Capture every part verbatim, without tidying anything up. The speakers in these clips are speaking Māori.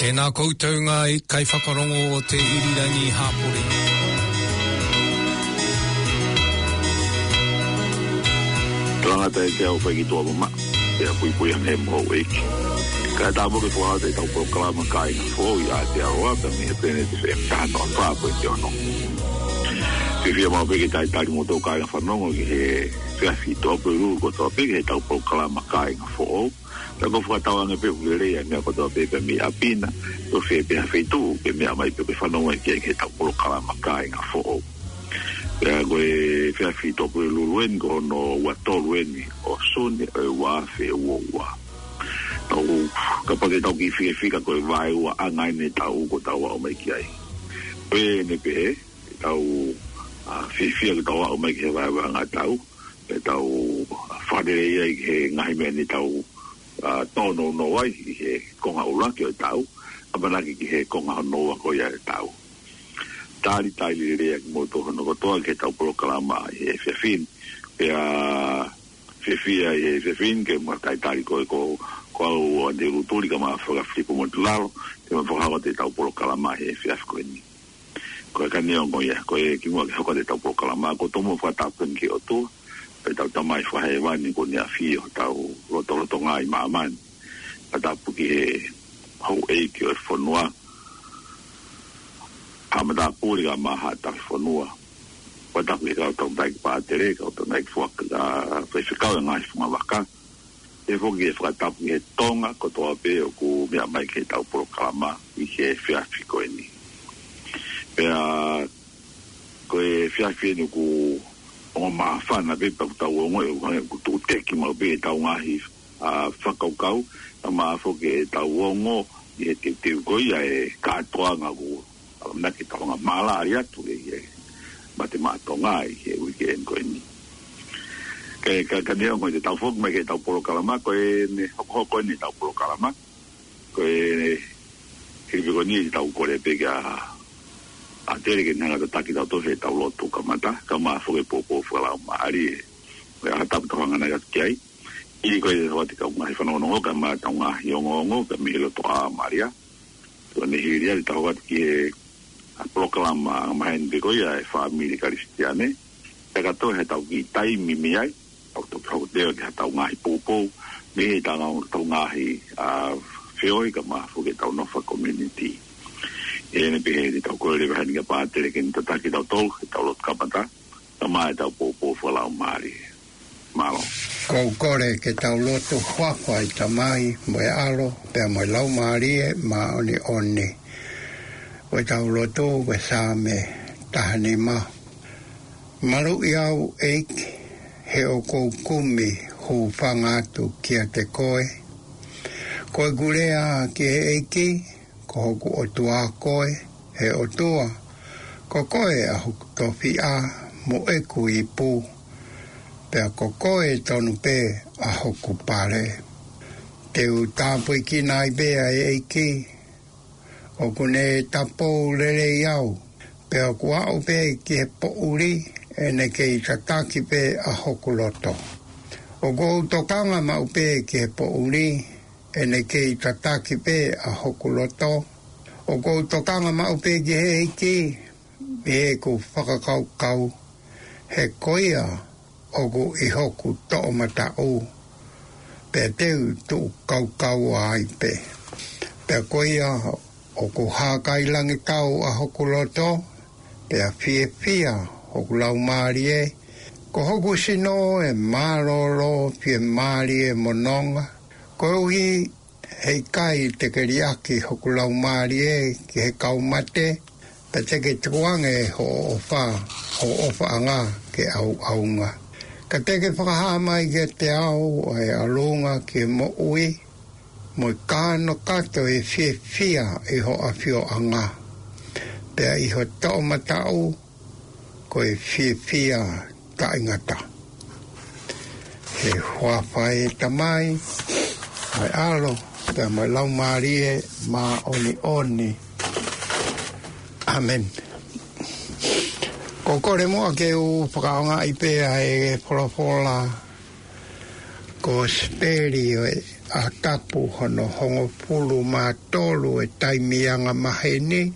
Tēnā koutou ngā i kai whakarongo o te irirangi hāpore. Tangata e te au whaiki toa mama, e a pui pui ang he mho eiki. Ka tāpo ke toa te tau poro kalama kai na fō i a te aroa, ka mi he pene te whee mtahano a whāpo i te ono. Te whia mau peke tai tari mo tau kai na whanongo ki he whiawhi toa puru ko toa peke he tau poro kalama kai na fō. Ta ko whakatawa nga pe ulerea mea ko toa pepe mi apina, to whee peha wheitu, pe mea mai pepe whanongo i kia ke tau poro kalama kai nga fō. Pea koe whiawhi toa puru lulueni ko no watolueni o suni e wawhi ua ua. Tau, ka pake tau ki whie whika koe vai ua angai ne tau ko tau au mai ki ai. Koe ne pe, tau whie whia ko tau au mai ki he vai ua ngā tau, pe tau whanere iai ki he ngahi mea ne tau Uh, tono no ai ki he konga ulaki o tau, apanaki ki he konga noa ko ia e tau. Tāri tāri rea ki moto hono kotoa ki he tau polo kalama i he whiawhin, pia whiawhia i he whiawhin ke mua tai tāri koe ko ko au ante uruturi ka maa whakawhipo mo te lalo, te maa whakawa te tau polo kalama i he whiawhi koe ni. Koe ka neongo ia, koe ki mua ki hoka te tau polo kalama, ko tomo whakatapun ki o tua, pe tau tamai whahe wani ko ni a whio tau roto roto ngai maamani a tapu ki he hau eiki o e whanua hamada pūri ka maha tau whanua wa tapu ki kau tau taiki pātere kau tau taiki whaka ka whaiwhikau e ngai whunga waka e whoki e whakatapu ki he tonga ko toa pe o ku mea mai ki he tau poro kalama i he whiawhi koe ni pea koe whiawhi ni ku o ma fana be pa tau o ngoi o tu teki ma be tau ngahi a whakaukau a ma foke tau o ngo i te te goia e katoa ngā ku na ki tau ngā malari atu e e ma te mātonga i he weekend koe ni ke ka ka neo ngoi te tau foku mai ke tau poro kalama koe ne hoko hoko ni tau poro kalama koe ne hirvi ko ni tau kore peke a a tere ke nanga taki tau tohe tau lotu ka mata, ka maa whoke pōpō whalau maari e koe hatapu tau hangana ka kiai i koe te wate ka ungahi whanongongo ka maa tau ngahi ongongo ka mihi loto a maaria tō ne hiria te tau wate ki e a proklama mahen de koe e whaamiri karistiane e ka tohe tau ki tai mimi ai tau tau tau teo ki ha tau ngahi pōpō mihi tau ngahi a whioi ka maa whoke tau nofa community e ne pehe te tau kore rewa haninga pātere ke ni tataki tau tol, e tau lot kapata, ta mai tau pōpō whalau maari. Malo. Kou kore ke tau loto whawhai ta mai, moe alo, pea moe lau maari e ma oni oni. Oe tau loto, we sāme, tahani ma. Maru i au eiki, he o kou kumi, hu whangatu kia te koe. Koe gurea ki he eiki, ko hoku o tua koe, he o tua, ko koe a hoku tofi a, mo eku i pū, pea ko koe tonu pē a hoku pare. Te u tāpui ki nai bea e eiki, o kune tapou lere iau, pea ku au pē ki he po uri, e ne ke i tataki pē a hoku loto. O kou tokanga mau pē ki he po uri, e ne kei tataki pē a hoku loto. O kou tokanga mau pē ki he eiki, mi he ku whakakau kau, he koia o ku i hoku to'o mata u, pē teu tu kau kau ai pē. Pē koia o ku hākai langi kau a hoku loto, pē a fie fia hoku lau maari e, ko hoku sino e maroro fie maari e mononga, ko uhi hei kai te keriaki hoku lau maari e ki he kaumate, pe te ke tuange ho ofa, ho ofa anga ke au aunga. Ka te ke whakaha mai ke te au o e alunga ki mo ui, mo i kāno kato e fie fia i ho a fio anga. Pea i ho tau matau, ko e fie fia ta ingata. He huawhai tamai, mai alo, pea mai lau marie, ma oni oni. Amen. Ko kore moa ke u whakaonga i pēa e wholafola. ko speri o a tapu hono hongo pulu ma tolu e taimianga maheni.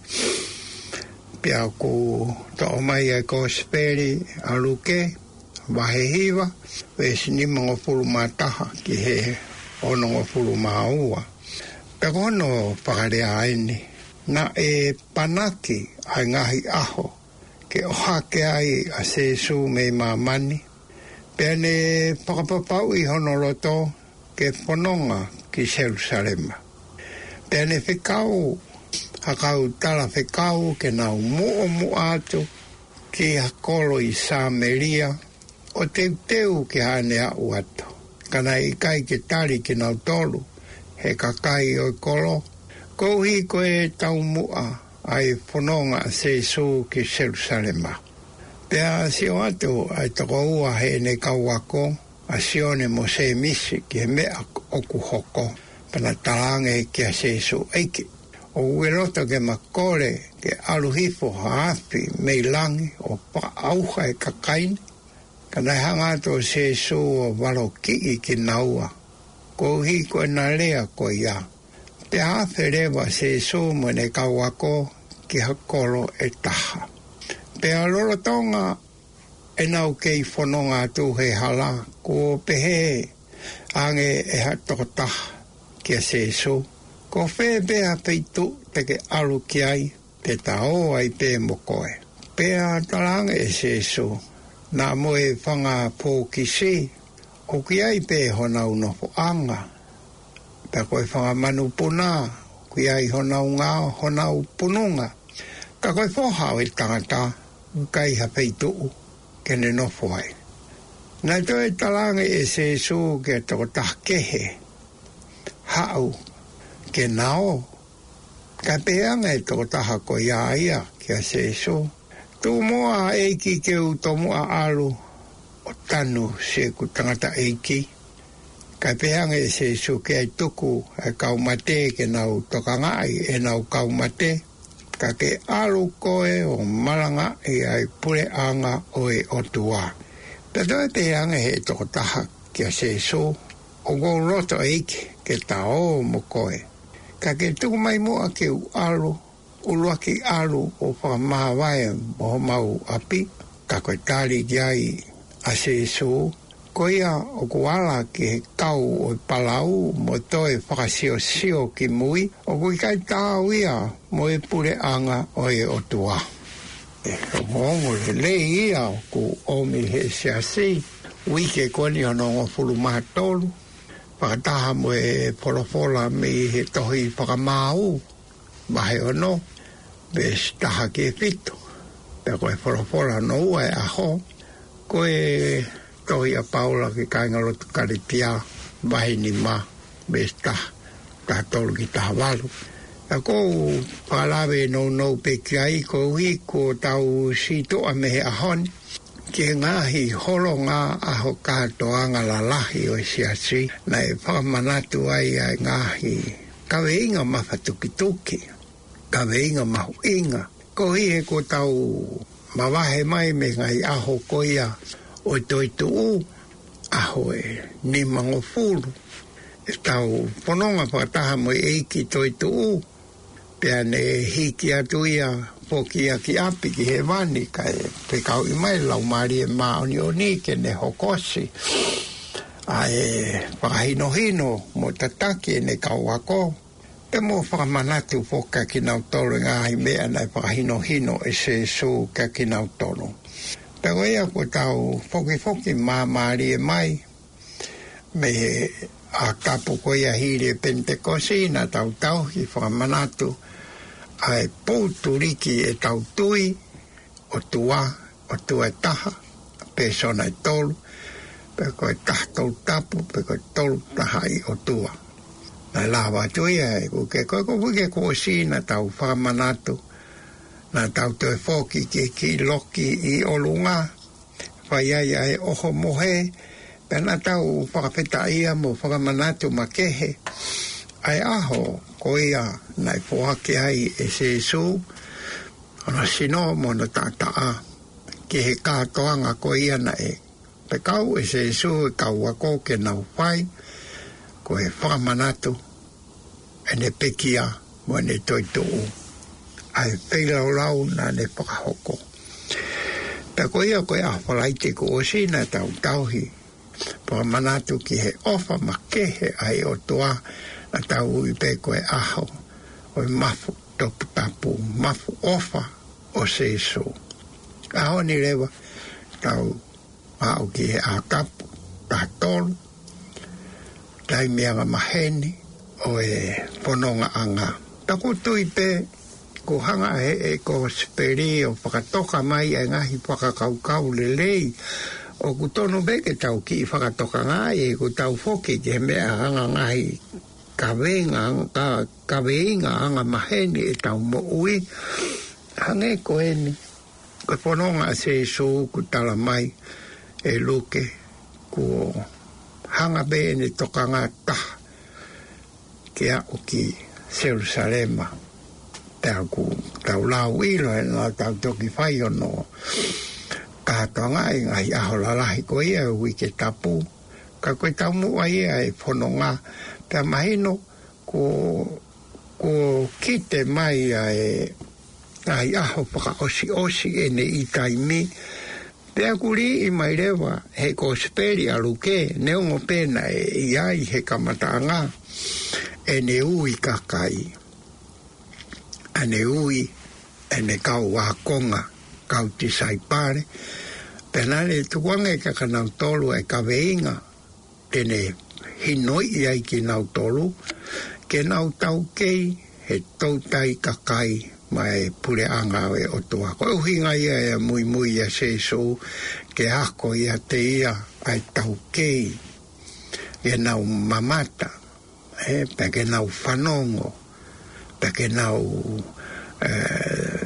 Pia ku to mai e ko speri aluke wahehiwa wesi ni mongo pulu ma taha ki he ono ngo pulu ma ua. Pia kono whakarea aini na e panaki ai ngahi aho ke ohake ai a sesu me mamani. Pia ne whakapapau i hono roto ke whanonga ki Jerusalema. Pia ne whikau hakau tala whikau ke nau muo mu atu ki hakolo i Samaria o teu teu ke hane au atu. Kana i kai ke tari ke nau tolu he kakai o kolo. Kouhi koe tau mua ai whanonga se su ki Jerusalema. Pea sio atu ai toko ua he ne kauako a sione mo se misi ki he mea oku hoko pana talange ki a se su eiki. O ueroto ke makore ke aluhifo haafi mei langi o pa auha e kakaini. Kana hangato se su o walo kiki ki naua. Kouhi koe na lea koe ia. Te haafi rewa se su mo ne kauako ki hakolo e taha. Pea lolo tonga e nau kei whanonga tu he hala ko pehe ange e hatoko taha ki a se su. Ko whee pea peitu te ke alu ki ai te tao ai pe mo koe. Pea talang e se su na moe whanga pō ki se o ki ai pe honau nopo anga. Pea koe whanga manu puna ki ai honau ngā honau pununga. Ka koe whohau e tangata kai ha peitu ke ne nofo ai. Nai toi talang e se su ke toko tahkehe hau ke nao, ka peanga e toko taha ko ia ia ki a se so. Tu moa eiki ke u to moa alu o tanu se ku tangata eiki. Ka peanga e se so ke ai tuku e kaumate ke nau toka ngai e nau kaumate. Ka ke alu koe o malanga e ai pure anga o e otua. Tato e peanga he toko taha ki a se so. O go roto eiki ke tao mo koe. Ka ke tuku mai mua ke u alu, ulua ki alu o whakamahawai mo mau api, ka koe tari ki ai a se su, ko ia o kuala ki he kau o palau mo toe whakasio sio ki mui, o kui kai tāu ia mo e pure anga o e otua. E o mongo le le ia o ku omi he se asi, wike koni ono o fulu maha tolu, whakataha mo e polofola me he tohi whakamau, mahe ono, bes taha ke whitu. Pea koe polofola no ua e aho, koe tohi a paula ki kaingalotu karitia, mahe ni ma, bes taha, taha tolu ki taha walu. A kou whalawe no no pe ki ai, ko hui ko tau sitoa me he ahoni, ke ngahi holo ngā aho kātoanga la lahi o siasi, na e whakamanatu ai ai ngahi. Kawe inga mawhatukituki, kawe inga mahu inga. Ko hi e ko tau mawahe mai me ngai aho koia o toi tuu, aho e ni mango furu. E tau pononga whakataha mo eiki toi tuu, pia ne hiki atu ia poki a ki api ki he wani ka e te kau i mai lau maari e maoni o ni ke ne hokosi a e whakahino hino mo tataki e ne kau ako e mo whakamanatu poka ki nau tolo ngāhi mea nei whakahino hino e se su ka ki nau tolo pero ea ko tau foki foki maa maari e mai me a kapu ko ia hiri e pentekosi na tau tau ki whakamanatu ai pouturiki e tau tui o tua, o tua taha, pe sona e tolu, pe koe taha tolu tapu, pe koe tolu taha i o tua. Na lawa tui e, uke koe ko wike ko si na tau whakamanatu, na tau toe whoki ki ki loki i olunga, whai ai ai oho mohe, pe na tau whakapeta ia mo whakamanatu makehe, ai aho, ko ia nai poake ai e se su, ona sino mo na tataa, ki he kātoanga ko ia na e Pe kau e se su e kau ako ke nau whai, ko e whakamanatu, e ne pekia, mo ne toi tuu. Ai peilau lau na ne whakahoko. Pe ko ia ko e ahwalaite ko o sina tau tauhi, whakamanatu ki he ofa makehe ai o toa, na tau ui pe ko e aho, o e mafu topu tapu, mafu ofa o se su. Aho ni rewa, tau au ki he a kapu, ta tolu, tai meanga maheni, o e whanonga anga. Tako tui pe, ko hanga he e ko speri o whakatoka mai e ngahi whakakaukau le lei, o kutono beke tau ki whakatoka ngai e ko tau whoki ki he mea hanga ngahi kawenga, ka, kaweinga anga maheni e tau mo ui, hange ko eni, ko whanonga se so ku tala mai, e luke ko hanga be ne toka ngā taha ke a o ki Jerusalema tau ku tau lau ilo e nā tau toki whai o no kātoa ngai ngai aho lalahi ko ia ui ke tapu ka koe tau mua ia e whono ngā pia mahino ko ko kite mai e ngai aho whaka osi osi e ne i taimi pea kuri i mai rewa he ko speri aluke neongo pena e iai he kamatanga e ne ui kakai a ne ui e ne kau wakonga kau ti saipare penale tuwange ka kanau tolu e kaweinga tene hinoi iai ki nau tolu ke nau tau kei he tautai kakai mai pure anga e o toa. Ko uhinga ia e mui mui a se so ke ako ia te ia ai tau kei e nau mamata e pe ke nau whanongo pe ke nau eh,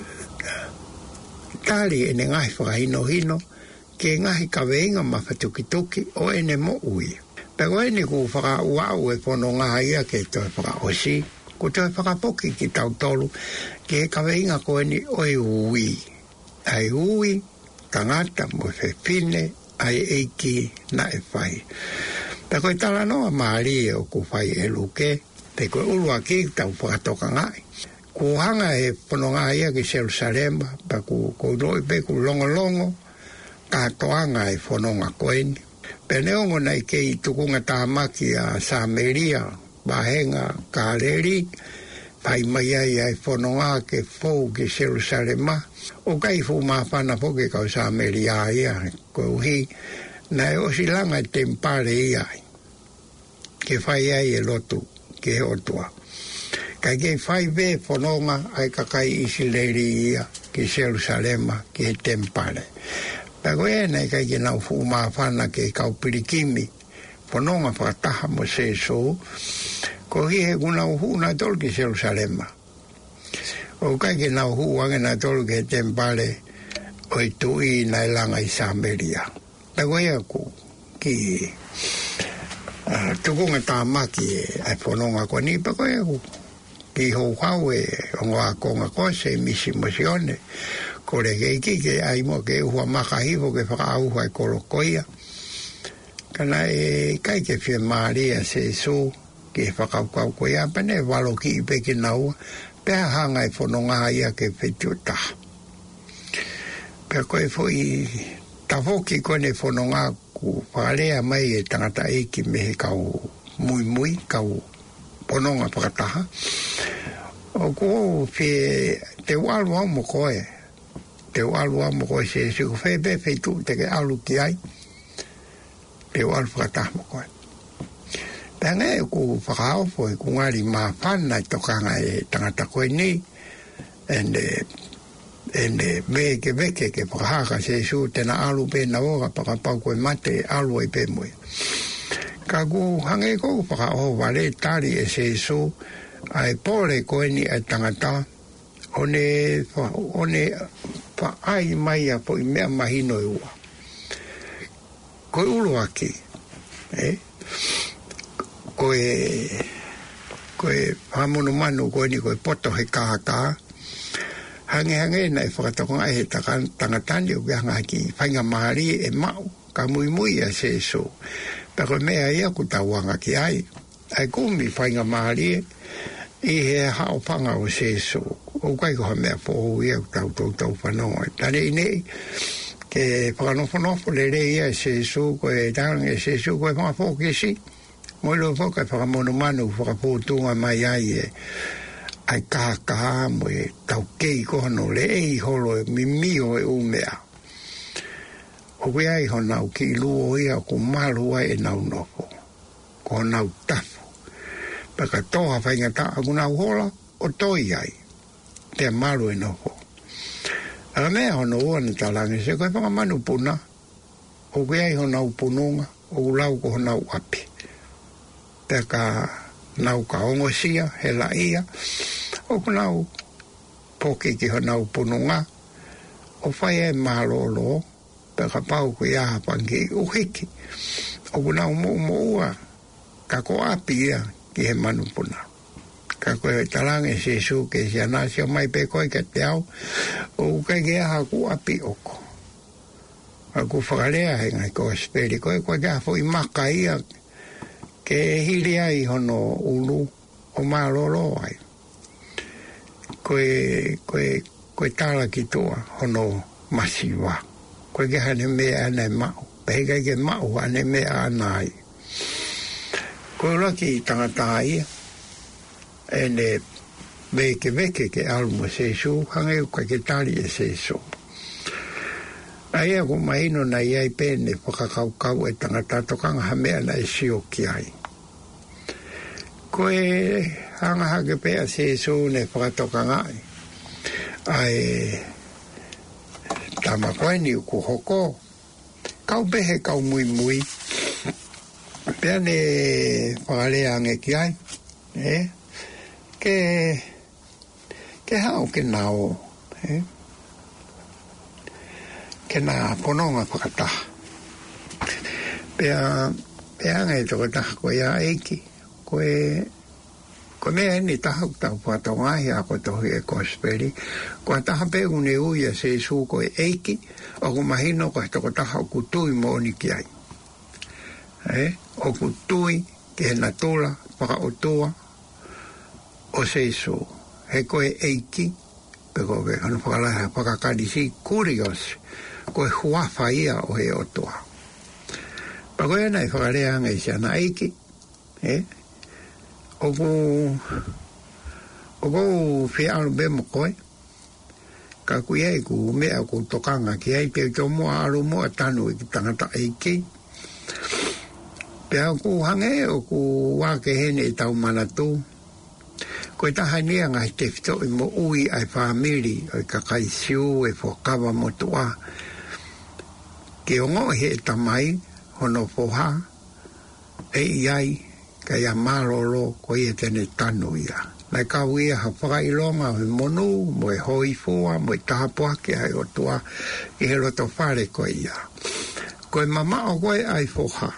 tari e ne ngai whakahino hino ke ngai kaweinga mawhatukituki o e ne mo ui. Pe koe ni ku whaka uau e pono ngā ia ke toi whaka osi ko te whakapoki ki tau tolu, ke kaweinga koe ni oi ui. Ai ui, tangata mo se whine, ai eiki na e whai. Pe koe tala noa maari e o ku whai e luke, pe koe ulua ki tau whakatoka ngai. Ku hanga e pono ngai ia ki Jerusalema, pe ku noi pe ku longo longo, katoanga e whanonga koe ni. Pe neongo nei ke i tukunga tāmaki a Samaria, Bahenga, Kareri, pai mai ai ai whanonga ke fōu ke Jerusalema. O kai fōu mawhana fōu ke kau Samaria ia, ko uhi, nai osi langa e tempare ia, ke whai ai e lotu, ke otua. Kai ke whai ve whanonga ai kakai Isileri ia, ke Jerusalema, ke tempare. Pako e nei kai ke nau fōu mawhana ke kau pirikimi, whanonga whakataha mo se so, ko hi he kuna uhu na tolu ki Jerusalema. O kai ke na uhu wange na tolu ki tempale o i tui na ilanga i Samaria. Pako ia ku ki uh, tukunga tāmaki e ai whanonga ko ni, pako ia ku ki hou hau e o ngā konga ko se misi mosione. Ko re ke iki ke ai mo ke uhua makahivo ke whakauha e kolokoia. Kana e kai ke whia Maria se so ke whakaukau koe a pane walo ki i peke naua pēha hanga e whanonga ia ke whetu taha. Pēha koe fwoi tawoki koe ne whanonga ku whakarea mai e tangata eki mehe kau mui mui kau whanonga whakataha. O ko whe te walu au mo koe te walu au mo koe se se ku whepe whetu te ke alu ki ai te walu whakataha mo koe. Pēnga e ku whakaofo e ku ngari mā whana i tokanga e tangata koe ni ene ene veke veke ke whakahaka se su tena alu pēna oga pakapau koe mate alu e pēmoe. Ka ku hange kou whakaofo wale tari e se su ai pole koe ni e tangata one one whaai mai a po i mea mahino e ua. Koe ulu aki eh? Koe, koe hamono manu koe ni koe poto he kākā. Hange hange na e whakatokonga e he tangatani o ke hanga ki whainga mahari e mau. ka mui mui a se so. Ta ko mea ia ku tawanga ki ai. Ai kumi whainga maari i he hao panga o se so. O kai ko ha mea po ia tau tau tau whanonga. Tane i nei, ke whakanofo le re ia se so, ko e tang e se so, ko e whakafo ke si. Moi lo whaka whakamono manu, whakapotunga mai ai e. Ai ka ka mo e tau kei kono le ei holo e mimio e umea. O we ai honau ki luo ia ko malu ai e nau nofo. Ko nau tafu. Paka toha whainga ta agunau hola o toi ai. Te malu e nofo. Aga mea hono ua ni talange se koe panga manu puna. O we ai honau pununga. O ulau ko honau api. Paka nau ka ongo sia, he la ia. O kunau poke ki honau pununga. O whai e malolo. Peka pau ko ia pangi uhiki. O kunau mo mo ua. Ka ko api ia ki he manu puna. Ka koe talange se su ke si anasio mai pe koe ke te au. O kai ke aha ku api oko. A ku whakarea he ngai ko speri koe koe kia fo i maka ia. Ke hiri ai hono ulu o malolo ai. Koe, koe, koe tala ki toa hono masiwa. Koe ke hane mea ane mau. Pehika ke mau ane mea anai. Koe laki tangata ia. Ene veke veke ke almo se su. Hange uka ke tali e se su. Ai ako mahino na iai pene whakakau kau e tangata tokanga hamea na e sio ki ai. Koe hanga hake pea se su ne whakatokanga ai. Ai tama koe ni uku hoko. Kau pehe kau mui mui. Pea ne whakalea ange ki ai. Eh? Ke ke hao ke nao. Eh? Ke nā pononga whakataha. Pea, pea ngai toko taha koe ia eiki. Koe, koe mea eni taha utau whatongahi a koe tohi e kosperi. Koe taha pe une uia se su koe eiki. O ku mahino koe toko taha o kutui mooni ki ai. Eh? O kutui ki he natula, whaka otua. O se su. He koe eiki. Pe koe ke kanu whakalaha whakakadisi kuriosi. Koe huafa ia o he otoa. Pa koe nei whakarea ngai si ana eiki. Eh? O ku... O ku whia alu bemo koe. Ka kui ei ku mea ku tokanga ki ei pe to mua alu mua tanu i ki tangata eiki. Pea ku hange o ku wake hene i tau manatu. Koe taha nia ngai te fito i mo ui ai whamiri o i kakaisiu e whakawa motua. Ke ongo he tamai hono poha e iai ka ia malolo ko ia tene tanu ia. Nai kau ia ha whakailonga he monu mo e hoi fua mo e tahapoa ke ai o tua i he roto whare ko ia. Koe mama o koe ai foha.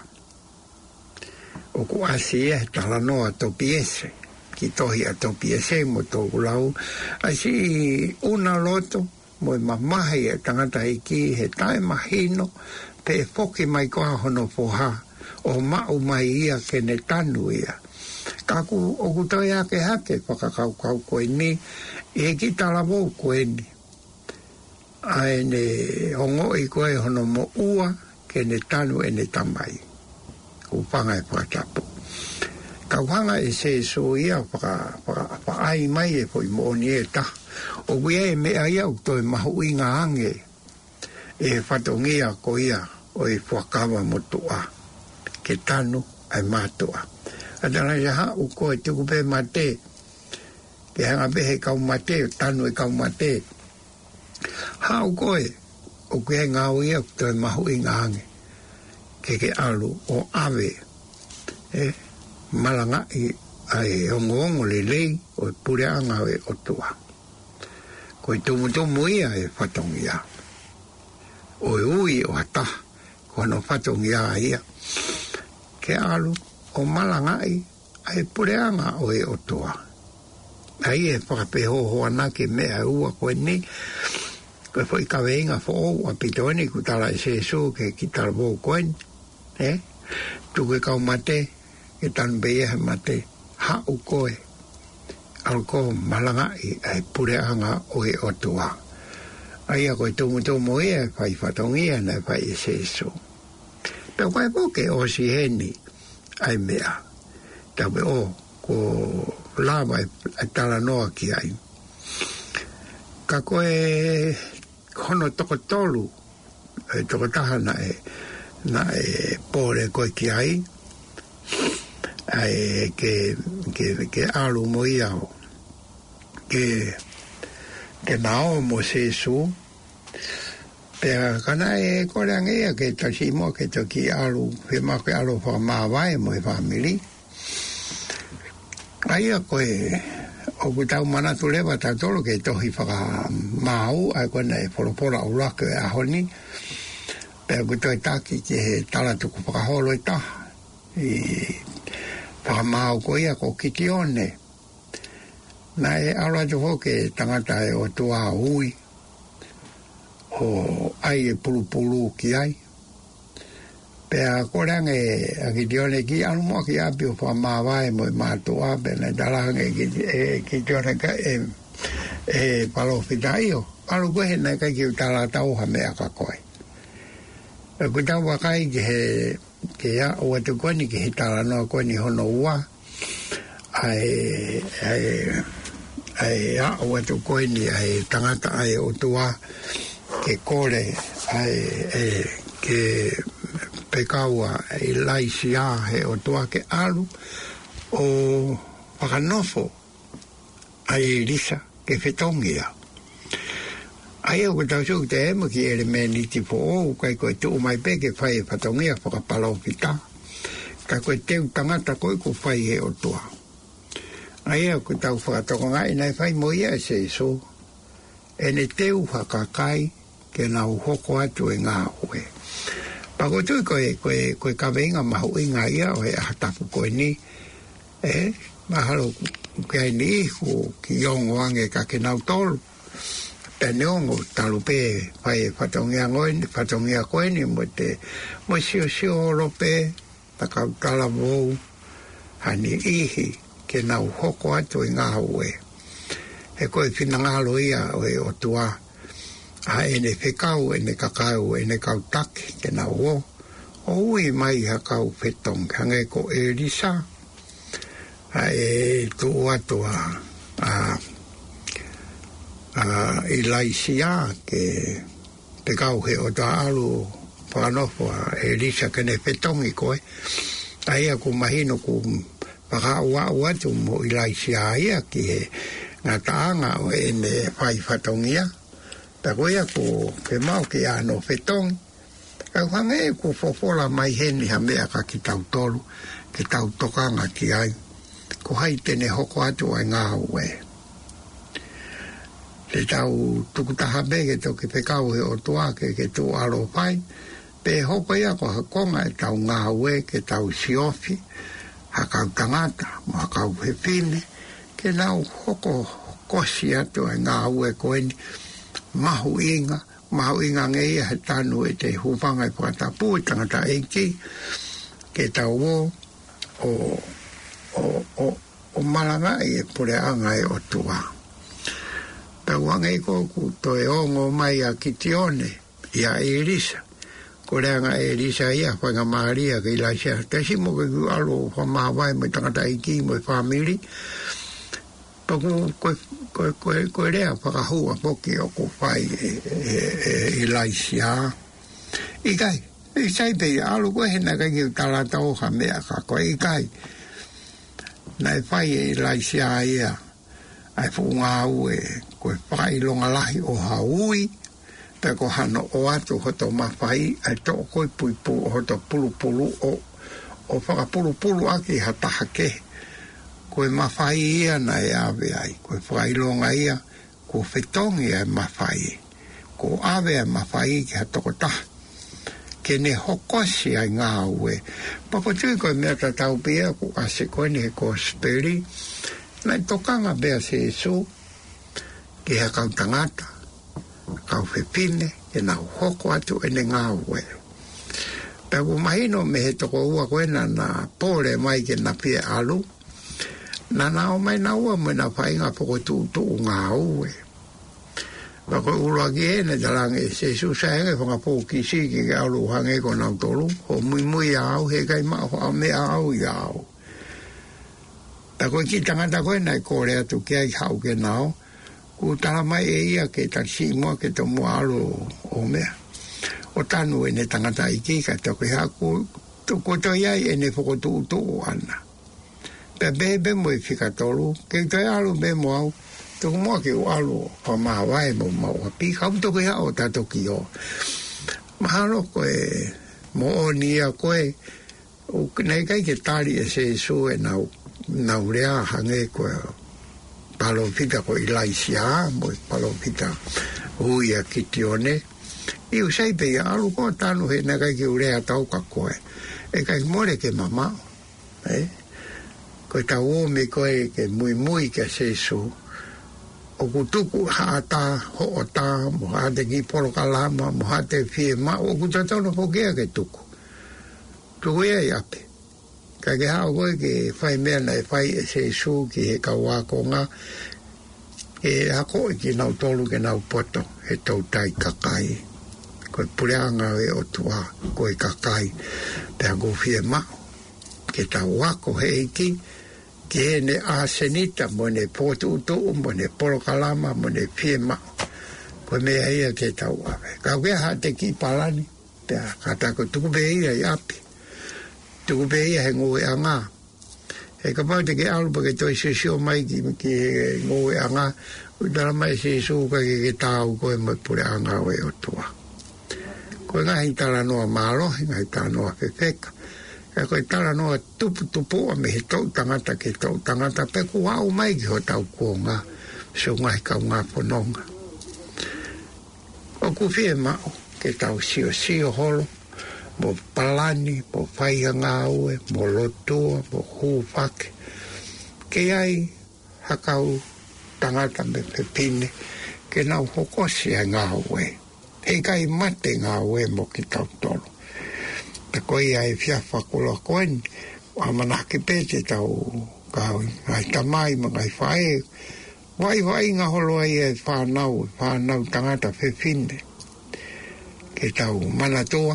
O ku asi e talanoa topi ese. Ki tohi a topi ese mo tōku lau. Asi una loto. Mo e mamahi e tangata iki he tae mahino pe e foki mai koha hono poha o mau mai ia ke ne tanu ia. Kaku o kutoi ake hake whakakau kau koe ni e ki talavou koe ni. Ai ne hongo i koe hono mo ua ke ne tanu e ne tamai. Upanga e whakatapu. Kau hanga e se so ia whaka ai mai e poi mo ni e taha. O wia e mea ia o toi mahu i ngā ange e whatongia ko ia o e whakawa motua ke tanu ai mātua. Atana ia ha u koe tuku pe mate ke hanga pehe kau mate tanu e kau mate. Ha u koe o kia ngā ia o toi mahu i ngā ange ke ke alu o ave e malanga i ai ongo ongo le lei o e pure anga e o tua. Koe tumu tumu ia e whatongia. O e ui o hata, ko no whatongia ia. Ke alu o malangai, ai pureanga o e otoa. Ai e whakapeho hoana ke mea ua koe ni, Koe fo i ka veinga fo o a pitoni ku tala e se su ke ki tala bo koen. Eh? Tu ke kau mate, ke tan beia he mate, ha u koe. Al ko malanga i ai pure anga o e otua. Ai a koe tumu tumu ia, fai fatongia na fai e se su. Pe koe poke o si heni, ai mea. Tabe o, ko lava e tala noa ki ai. Ka koe hono toko tolu, e toko taha na e, na e pore koe ki ai, ai ke, ke, ke alu mo iao, ke, ke nao mo se su, pea kana e kore angea ke tasi mo ke toki alu, he ma ke alu wha maa vai mo e family. Ai a koe, o ku tau mana tu lewa tau tolo ke tohi whaka mau, ai koe nei poropora o lake e ahoni, pea ku toi taki ke he tala tuku whakaholo i taha, i whaka mau koe ia ko kiti one. Na e aura tu hoke tangata e o tua ui, o ai e pulu pulu ki ai, pea korang e a kiti one ki anu mo ki api o wha mawai mo i mātua pena darang e kiti one ka e e palo whita io alu koe he nei kai ki utala tau ha mea ka koe e ku tau wakai ki he ke ia o atu koni ki he tala noa koni hono ua ai ai ai a o atu koni ai tangata ai o tua ke kore ai e ke pekaua i laisi a he o toa ke alu o whakanofo ai risa ke whetongia. Ai au ka tau suku te ema ki ere meni ti po o kai koe tu mai pe ke whai e whatongia whakapalo pita. Kai koe teu tangata koe ko whai he o toa. Ai au ka tau whakatokonga i nei whai mo ia se so. E ne teu whakakai ke nau hoko atu e ngā hoe. Pako tui koe, koe, koe kaweinga mahu inga ia o e ahatapu koe ni, e, mahalo kai ni ihu ki yongo ange ka ke nau tolu. Te neongo talu pe, pai whatongia ngoeni, whatongia koe ni, mo te, mo sio sio oro pe, takau tala mou, hani ihi, ke nau hoko atu i ngā ue. He koe whinangalo ia o e o tua, a ene whekau, ene kakau, ene kautaki, ke na o. O ui mai ha kau whetong, hange ko e risa. A e tu atua, a, a i laisia, ke pekau he o ta alu, whanofo, e risa kene whetong i koe. A ia ku mahino ku pakau au atu mo i laisia ia, ki he ngā taanga o ene whai whatongia. Ta koea ko ke mau ke ano whetong. Kau hange ko fofola mai heni ha mea ka ki tau tolu, ki tau tokanga ki ai. Ko hai tene hoko atu ai ngā ue. Te tau tukutaha bege to ki pekau he o tua ke ke tu alo pai. Pe hoko ia ko hakonga e tau ngā ue ke tau siofi. Ha kau tangata, mo ha kau he fine. Ke nau hoko kosi atu ai ngā ue koeni. Mahu inga, mahu inga ngeia he tanu e te hupanga i whakatapu e tangata eiki ke tau o o, o, o, o malanga e pure anga e o tua. Tau anga i koku to e ongo mai a kitione i a Elisa. Ko reanga Elisa ia whanga Maria ke ilaisia. Te simo ke ku alo whamawai mo tangata eiki mo i family. Paku koe koe koe koe rea whakahua poki o ko whai e, e, e, e laisia. I kai, i sai pei, alu koe hena kai ki tala tauha mea ka koe i kai. Nai whai e laisia ia, ai whunga ue, koe whai longa lahi o haui, pe ko hano o atu hoto mawhai, ai to koe pui pu hoto pulu pulu o, o whakapulu pulu aki hataha kehe. Koe mawhai ia na e awe ai, koe whailonga ia, ko whetongi ai mawhai, ko awe ai mawhai ki ha toko taha. Ke ne hokosi ai ngā ue. Pako tui koe mea ta tau pia, ko ase koe ne ko speri, nai tokanga bea se su, ki ha kau tangata, kau whepine, e nau hoko atu e ne ngā ue. Pea ku mahino me he toko ua koena na pole mai ke na pia alu, na nao mai na ua me na whainga poko tu tu ngā ue. Wa koe urua ki e ne talange se su sa henge whanga pō ki si ki ke alu hange ko nau tolu, ho mui mui au he kai maa hoa me au i au. Ta koe ki tangata koe nai kore atu ki ai hau ke nao, ku tala mai e ia ke tarsi mua ke to mua alu o mea. O tanu e ne tangata i ki ka toke haku, toko to iai e ne whoko tu tu ana. Pe bebe mo i whika tolu, ke toi alu be mo au, toko mua ke o alu pa maa wae mo mau hapi, kau toke hao tato ki o. Mahalo koe, mo o nia koe, o nei kai ke tali e se su e nau, nau rea hange koe, palo pita ko ilaisia, mo i palo pita hui a kitione, iu sei pe ia alu ko tanu he na kai ki urea tau ka koe. E kai more ke mamao. Eh? Koe ta uome koe ke mui mui ke se su. O kutuku haata ho o ta, mo hate ki polo kalama, mo hate fie ma, o kutatono pokea ke tuku. Tuku ea i ape. Kai ke hao koe ke whai mea na e whai e se su ki he kawako ngā. E hako e ki nau tolu ke nau poto, he tau tai kakai. Koe pureanga e o tua, koe kakai, pea ko fie mao. Ke tau wako he iki, ke he ne asenita, mo ne potu utu, mo ne polokalama, mo ne fie mao. Koe mea ia ke tau awe. Kau kea hate ki palani, pea kata ko tuku be ia i api. Tuku be ia he ngoe a ngā. E ka pau te ke alupa ke toi se sio mai ki, ki he ngoe a ngā, utara mai se suka ke ke tau koe mo pureanga e o tua. Koe ngā hi tala noa mālo, ngā hi tala noa whewheka. E koe tala noa tupu tupu a me he tau tangata ke tau tangata, pe ku au mai ki ho tau kua ngā, so ngā hi kau ngā pononga. O ku whie mao, ke tau sio sio holo, mo palani, mo whaiha ngā ue, mo lotua, mo hūwhake. Ke ai hakau tangata me pepine, ke nau hokosi a ngā ue. Hei kai mate ngā ue mo ki tau tolo. Te koe ai whiawha kula koen, a manake pete tau kau ngai tamai ma ngai whae. Wai wai ngā holo ai e whanau, whanau tangata whewhine. Ke tau manatua,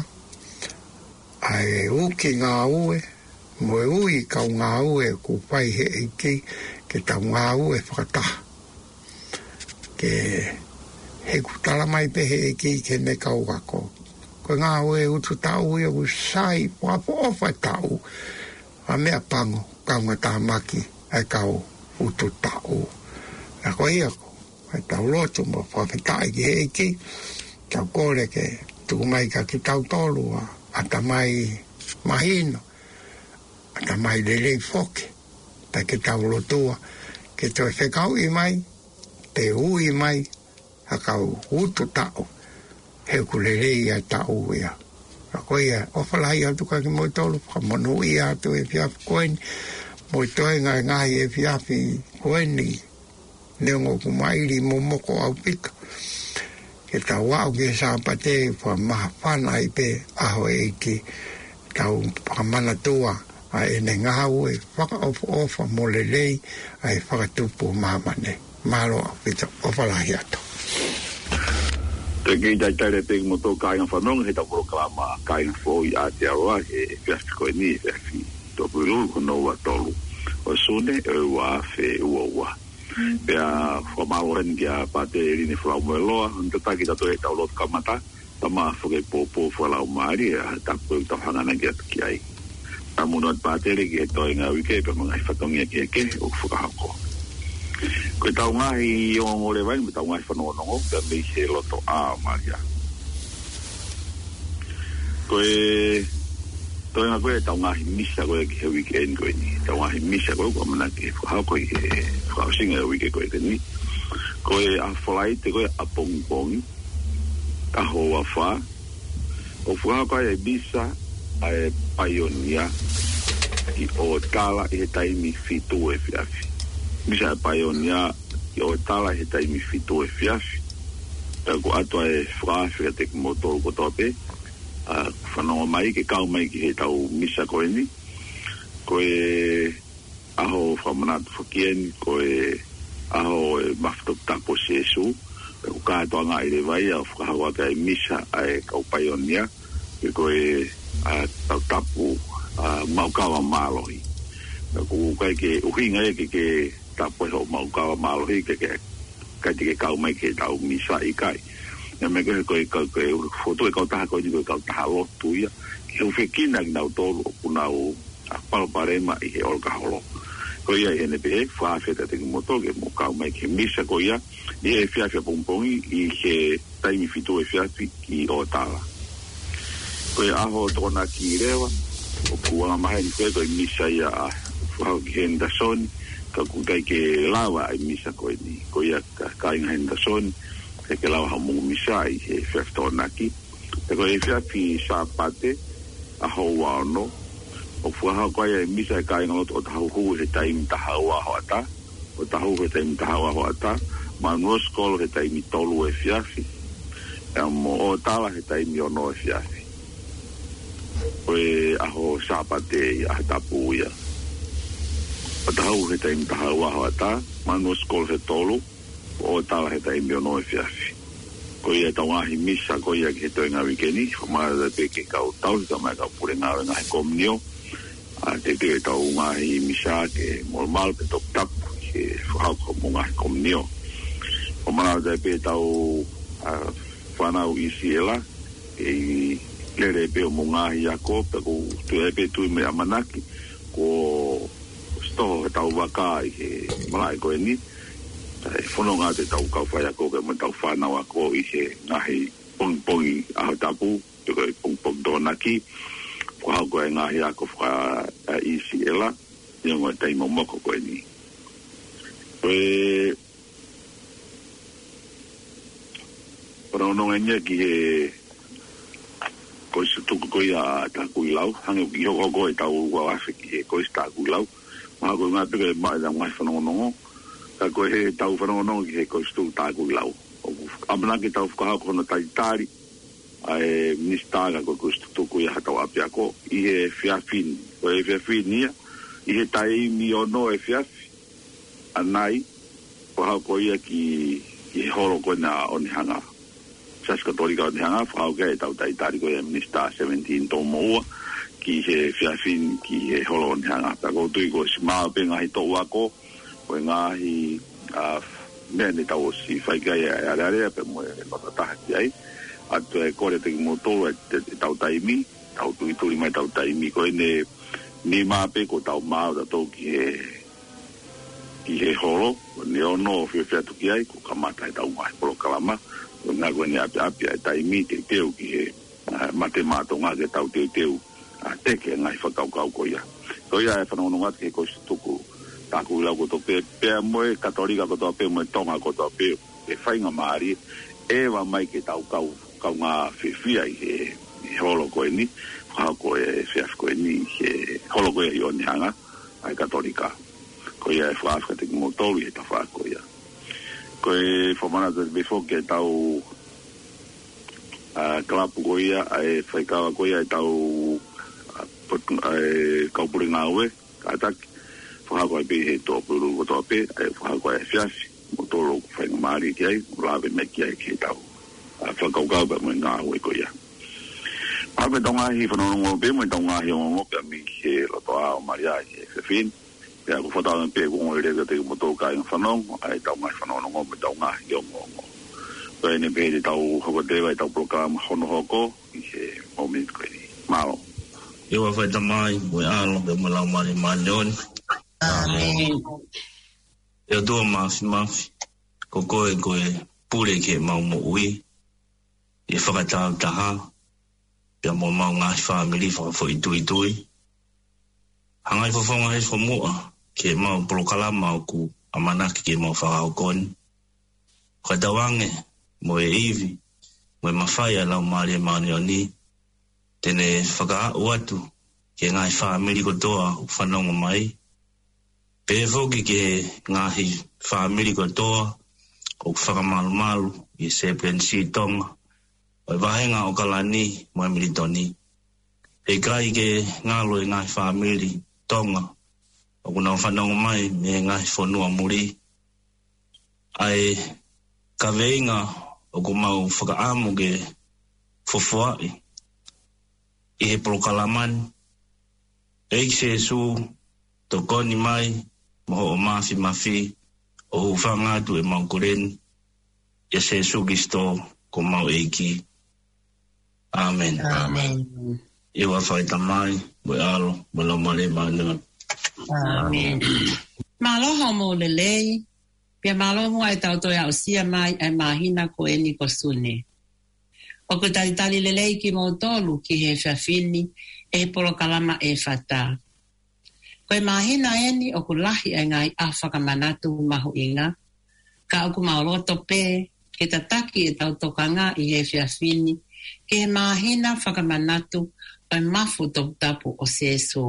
ai uki ngā ue, mo e ui kau ngā ue ku whai he iki, ke tau ngā ue whakataha. Ke he kutala mai pe he eki ke me kau wako. Ko ngā ue utu tau ia u sai, wapo ofa tau, a mea pango, kau ngā tāmaki, ai kau utu tau. A ko ia ko, ai tau lotu mo whawhetai ki he eki, tau kore ke tuku mai ka ki tau tolu a, a tamai mahino, a tamai lelei foke, pa ke tau lotua, ke toi whekau i mai, te ui mai, hakau utu tau, he kulelei a tau ia. A koe ia, ofalai atu kaki moi tolu, ka monu ia atu e fiafi koeni, moi toi ngai ngai e fiafi koeni, neongo kumairi mo moko au pika. Ke tau wau ke sāpate, wha maha whana i pe aho e ki, tau whamana tua, a e ne ngā ue, whaka ofa ofa mo lelei, a e whakatupu mamane, malo au pita, ofalai atu. Te kei tai tai te mo tō kāinga whanonga he tau proklama kāinga fōi a te aroa he whiafi koe ni e whiafi tō puru kono ua tolu o sune e ua whe ua ua pea whamauren kia pate rini whalau moe loa un te taki tato e tau lotu kamata ta maa whuke pōpō whalau maari a tapu e tau hangana kia tuki ai ta muna at pate re ki e toi ngā wike pe mga i whatongia kia ke o whakahako. Koe tau ngahi i o ngore wain, me tau ngahi whanongonongo, pia mei se loto a maria. Koe, toi ngā koe tau ngahi misa koe ki he weekend koe ni, tau ngahi misa koe kua mana ki whakao koe he whakao singa e wike koe ke ni. Koe a whalai te koe a pongpongi, a hoa wha, o whakao koe e misa a e paionia, i o tala i he taimi fitu e fiafi. Misa e paionia i o tala he taimi fitu e fiafi. ko ato e whaafi te ki motoru ko tope whanonga mai ke kau mai ki he tau misa koe ni ko e aho whamanatu whakieni ko e aho e maftok tapo se su e ko kātoa ngā ire vai au whakahawa ka e misa ai kau paionia e ko e tau tapu maukawa mālohi ko kai ke uhinga e ke ke tapo e ho maukawa mālohi ke ke kai te ke kau mai ke tau misa i kai ya me ke ko e kau ke foto e kau taha ko ni ko kau taha lotu ia ke u whekina ki nau tolu o punau a palparema i he olka holo ko ia e ne pe whaafeta te ki moto ke mo kau mai ke misa ko ia i e whiawhia pongpongi i he taimi fitu e whiawhi ki o tala ko ia aho tona ki rewa o kuanga maha ni koe ko i misa ia a whao ki henda soni ka kukai ke lawa i misa ko ni ko ia ka inga henda soni ke ke lawa ha mungu misa i he whiawhi tona ki te ko e whiawhi sa pate aho wano o fuaha ko ia i misa e ka inga loto o tahu hu he taimi taha ua hoata o tahu he taimi taha ua hoata ma no skolo he taimi tolu e whiawhi e mo o tala he taimi ono e whiawhi e aho sapate a tapu ia o tahu he taimi taha ua hoata ma no skolo he tolu o tala he taimi ono e whiawhi ko ia tau ngahi misa ko ia ki he toi ngā wikeni whamara da pe ke kau tau ka mai kau pure ngā ngā he komnio a te te tau ngahi misa ke normal pe tok tap ke whahau ko mo ngahi komnio whamara da pe tau whanau isi ela e lere pe o mo ngahi ako pe ko tu e pe tui me amanaki ko stoho he tau waka i he malai ko e ni e whono ngā te tau kau whai ako ke mo tau whanau ako i he ngahi pongi pongi aho tapu te koe pongi pongi tonaki ko hau koe ngahi ako wha isi ela i ngā teimo moko koe ni koe parononga nia ki he koe se tuku koe a tākui lau hange ki hoko koe tau ua wafe ki he koe se tākui lau maha koe ngā pika e mai da ngai whanongonongo ka koe he tau whanongonongo ki he koe se tuku tākui lau amana ki tau whakahau kona taitari ai ministaga ko ko tuku ia hata api ako i he fiafin ko e fiafin ia i he tai mi ono e fiafi anai ko ha ko ia ki ki horo ko na oni hanga sas katolika oni hanga fa ko e tau tai tari ko e minista seventeen to mo ki he fiafin ki he horo oni hanga ta ko tu ko sma pe nga hi to wa ko ko nga hi a mene tau si fai ga ya ya pe mo e ko ta ai atu e kore te moto e tau taimi tau tui tui mai tau taimi ko ene ni mape ko tau mau da tau ki he ki he horo ni ono fi fi atu ki ai ko kamata e tau mai polo kalama ko nga ko ni api api e taimi te teu ki he mate mato nga ke tau teu teu a te ke ngai whakau kau ko ia ko ia e whanono ngat ke ko stuku taku lau ko to pe pe moe katolika ko to pe moe tonga ko to pe e whainga maari e wa mai ke tau kau kau ngā whiwhia i he holo koe ni, whao koe e whiaf koe ni, he holo koe i oni hanga, ai katolika. Koe ia e whaafka te ki motolu i he tawha koe ia. Koe whamana te befo ke tau klapu koe ia, ai whaikawa koe ia e tau kaupuri ngā ue, kātaki, whao koe pe he tō puru ko tō pe, ai whao koe e whiafi, motolu whainga maari ki ai, ulawe me ki ai ki tau. whakaukau pa mo ngā ue ko ia. Ape tonga hi whanonongo pe mo tonga hi ongo pe mi he loto a o maria hi e whiwhin. Pe aku whatau pe ko ngoi rega te mo tō kai whanong, ai tonga hi whanonongo me tonga hi ongo ongo. Pe ene pe he tau hawatewa i tau programa hono hoko i he moment ko ni. Malo. Iwa whai tamai, mo e alo pe mo lau mari ma leon. Eo tua mafi mafi, ko koe koe pure ke mau mo ui. E whakatau taha, pia mo mau ngahi whamiri whakafo i tui tui. Hangai whawhonga he whamua, ke mau polokala mau ku amanaki ke mau whakao koni. Whatawange, mo e iwi, mo e mawhai a lau maari e maani o ni, tene whakaau atu, ke ngahi whamiri kotoa whanonga mai. Pe whoki ke ngahi whamiri kotoa, o whakamalu malu i se plensi tonga. O i wahenga o kalani mo e militoni. E kai ke ngalo e ngai whamiri tonga. O kuna whanonga mai me ngai whanua muri. Ai ka veinga o ku mau whakaamu ke fofuai. I he prokalaman. Eik se su to koni mai mo o mafi mafi o hufanga tu e maukuren. E se su gisto ko mau eiki. Amen. Amen. Iwa whaita mai, boi alo, boi mare manua. Amen. Maloha mo lelei, pia maloha ai tau toi au sia mai ai mahina ko eni ko sune. O ko tali tali lelei ki mo tolu ki he whiawhini e polo kalama e whata. Ko e mahina eni o ku lahi ai ngai a whakamanatu mahu inga. Ka o ku maoloto pe, ke tataki e tau tokanga i he whiawhini, ke he mahina whakamanatu ai mafu tau tapu o seso.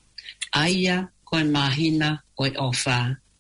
Aia ko e mahina o e ofa.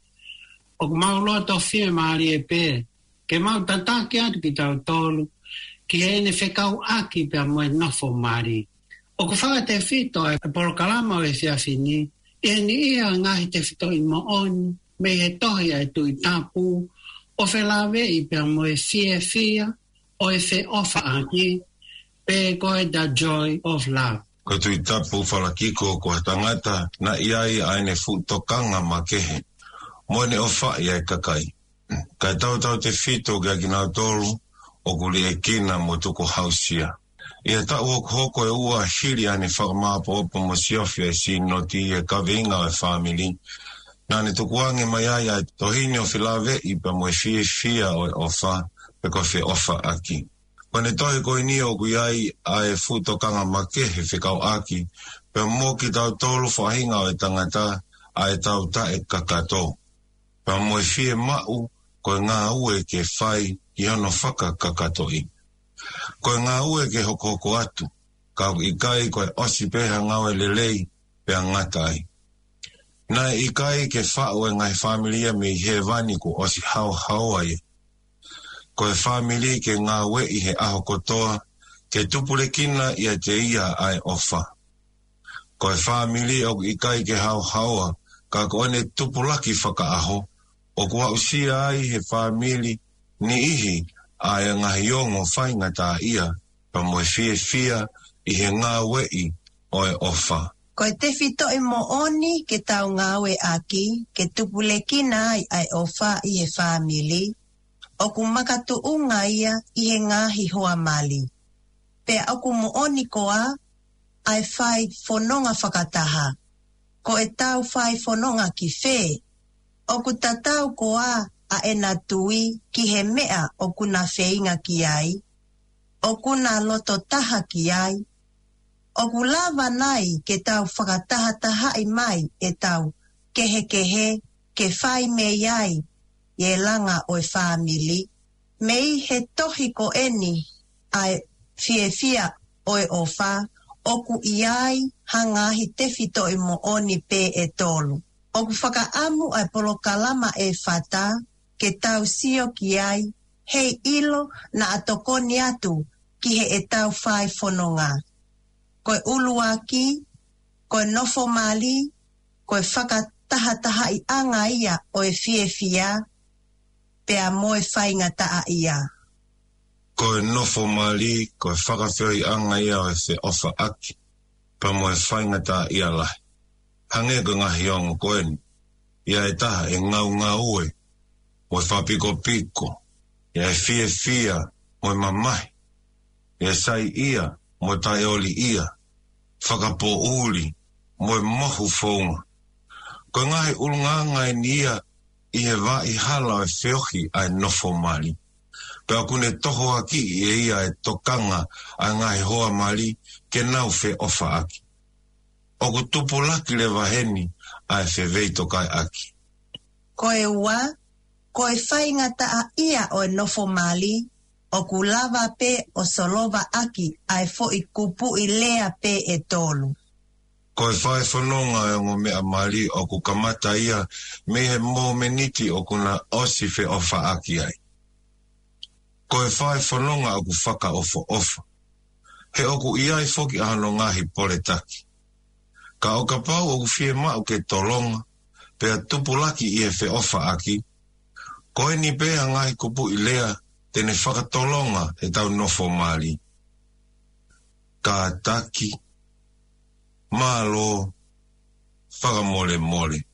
O ku maoloto whia maari e pe, ke mau tataki atu ki tau tolu, ki he ene whekau aki pe a moe nofo maari. O ku whaga te whito e porokalama o e whiawhini, e ni ia ngahi te whito i mooni, me he tohi ai tui tapu, o whelawe i pe a moe whia whia, o e whe ofa aki, pe koe da joy of love. Ko tui tapu whalakiko ko tangata na iai aine futokanga makehe. Moene o whai ai kakai. Kai tau tau te whito kia kina tolu, o kuli e kina mo tuko hausia. Ia tau o hoko e ua hiri ane whakamāpa opa mo siofia e si noti e kavinga o e whamili. Nane tukuange mai ai ai tohini o whilawe i pa mo e fie fia o e ofa, pe ko whi ofa aki. Kone tohi ko ini o kui ai a e futokanga makehe whikau aki, pe mo ki tau tolu whahinga o e tangata a e tau ta e kakato. Pe mo e fie mau ko e ngā ue ke whai i hono whaka kakatoi. Ko e ngā ue ke hoko hoko atu, ka i kai ko e osi peha ngau e lelei pe a ngatai. Nā i kai ke whao e ngai familia me i he vani ko osi hao hao ai. Ko e whamili ke ngā we i he aho kotoa, ke tupule kina i a te ia ai ofa. Ko e whamili o i kai ke hao haoa, ka ko ene tupulaki whaka aho, o kua usia ai he whamili ni ihi a e ngahi ongo whainga tā ia, pa moe fie fia i he ngā we i o e ofa. Ko te whito i mo oni ke tau ngā we aki, ke tupule kina ai ai ofa i he whamili, o ku makatu unga ia i he ngahi hoa mali. Pe au ku mo oni koa, ai whai whanonga whakataha. Ko e tau whai whanonga ki whē. O ku tatau koa a e na tui ki he mea o ku na wheinga ki ai. O ku na loto taha ki ai. O ku lava nai ke tau whakataha taha i mai e tau kehe kehe ke whai me iai. Ye langa o e whamili, mei he tohi ko eni ai fie fia o e ofa, o ku iai hangahi te whito i mo oni pe e tolu. O ku whakaamu ai polokalama e whata, ke tau sio ki ai, hei ilo na atokoni atu ki he e tau whai whanonga. Koe uluaki, koe nofo mali, koe whakataha taha i anga ia o e fie fia, pe a moe whainga taa ia. Ko e nofo mali, ko e whakawhioi anga ia o e se ofa aki, pa moe whainga taa ia lahi. Hange ko ngahi ongo ko eni, ia e taha e ngau ngau ue, moe whapiko piko, ia e fie fia, moe mamahi, ia sai ia, moe tai oli ia, whakapo uli, moe mohu whaunga. Ko ngahi ulunganga e ni ia, i he wā i hala e whiohi ai nofo mali. Pea kune toho aki i e ia e tokanga a ngai hoa mali ke nau whe ofa aki. O ku tupu laki le waheni ai whe veito kai aki. Ko e ua, ko e whainga taa ia o e nofo mali, o ku lava pe o solova aki ai fo i kupu i lea pe e tolu. Ko e whae whanonga e ngo mea mali o ku kamata ia me he mō meniti o kuna osi whe ofa aki ai. Ko e whae whanonga o ku whaka ofo ofo. He oku iai foki ahano ngahi pole taki. Ka o ka pau o ku fie mau ke tolonga, pea tupulaki i e whe ofa aki. Ko e ni pea ngahi kupu i lea, tene whakatolonga e tau nofo mali. Ka taki, malo, whakamole mole.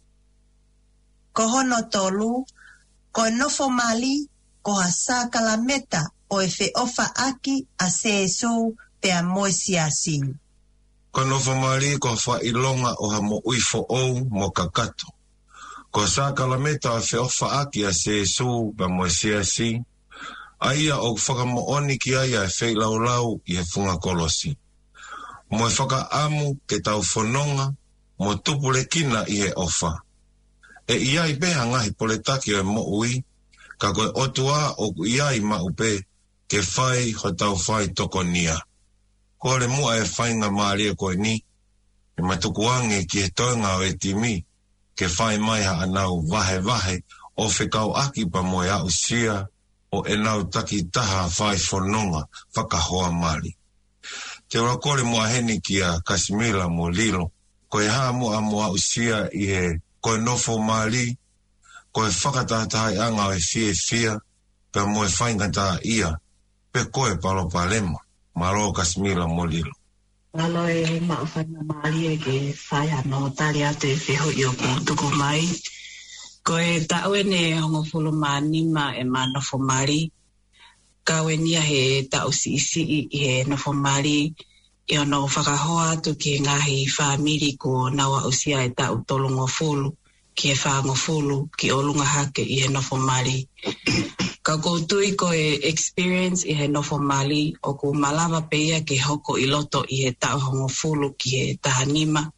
Ko hono tolu, ko e nofo mali, ko ha sa kalameta o e whe ofa aki a se su pea moisi asi. Ko nofo mali ko wha ilonga o ha mo uifo ou mo kakato. Ko sa kalameta a whe ofa aki a se su pea moisi asi. Aia o whakamo oni ki aia e whei lau lau i e funga kolosi. Mo e whaka amu ke tau whanonga, mo tupule kina i e ofa. E iai beha ngahi poletaki o e mo ui, ka koe otua o ku iai ma upe ke whai ho tau whai toko nia. Ko le mua e whai ngā maari e koe ni, e matuku ange ki e toenga o e timi, ke whai mai ha anau vahe vahe o whekau aki pa mo e au sia, o e nau taki taha whai whanonga whakahoa maari. Te rakore mua heni ki a Kasimila mo lilo, ko e haa mua mua usia i he koe nofo maari, ko e whakatatai anga o e fie fia, pe mo e whaingata ia, pe koe palo palema, maro Kasimila mo lilo. Lalo e maufana maari e ke whai ano tari atu e whiho i o tuku mai. Ko e tau e ne hongo fulu manima e ma nofo maari, ka wenia he tau si isi i he nofo maari, i ono whakahoa atu ki ngahi whamiri ko nawa usia e tau tolungo fulu, ki e whango fulu, ki olunga hake i he nofo maari. Ka koutui ko e experience i he nofo maari, o ku malawa peia ke hoko i loto i he tau hongo fulu ki he tahanima,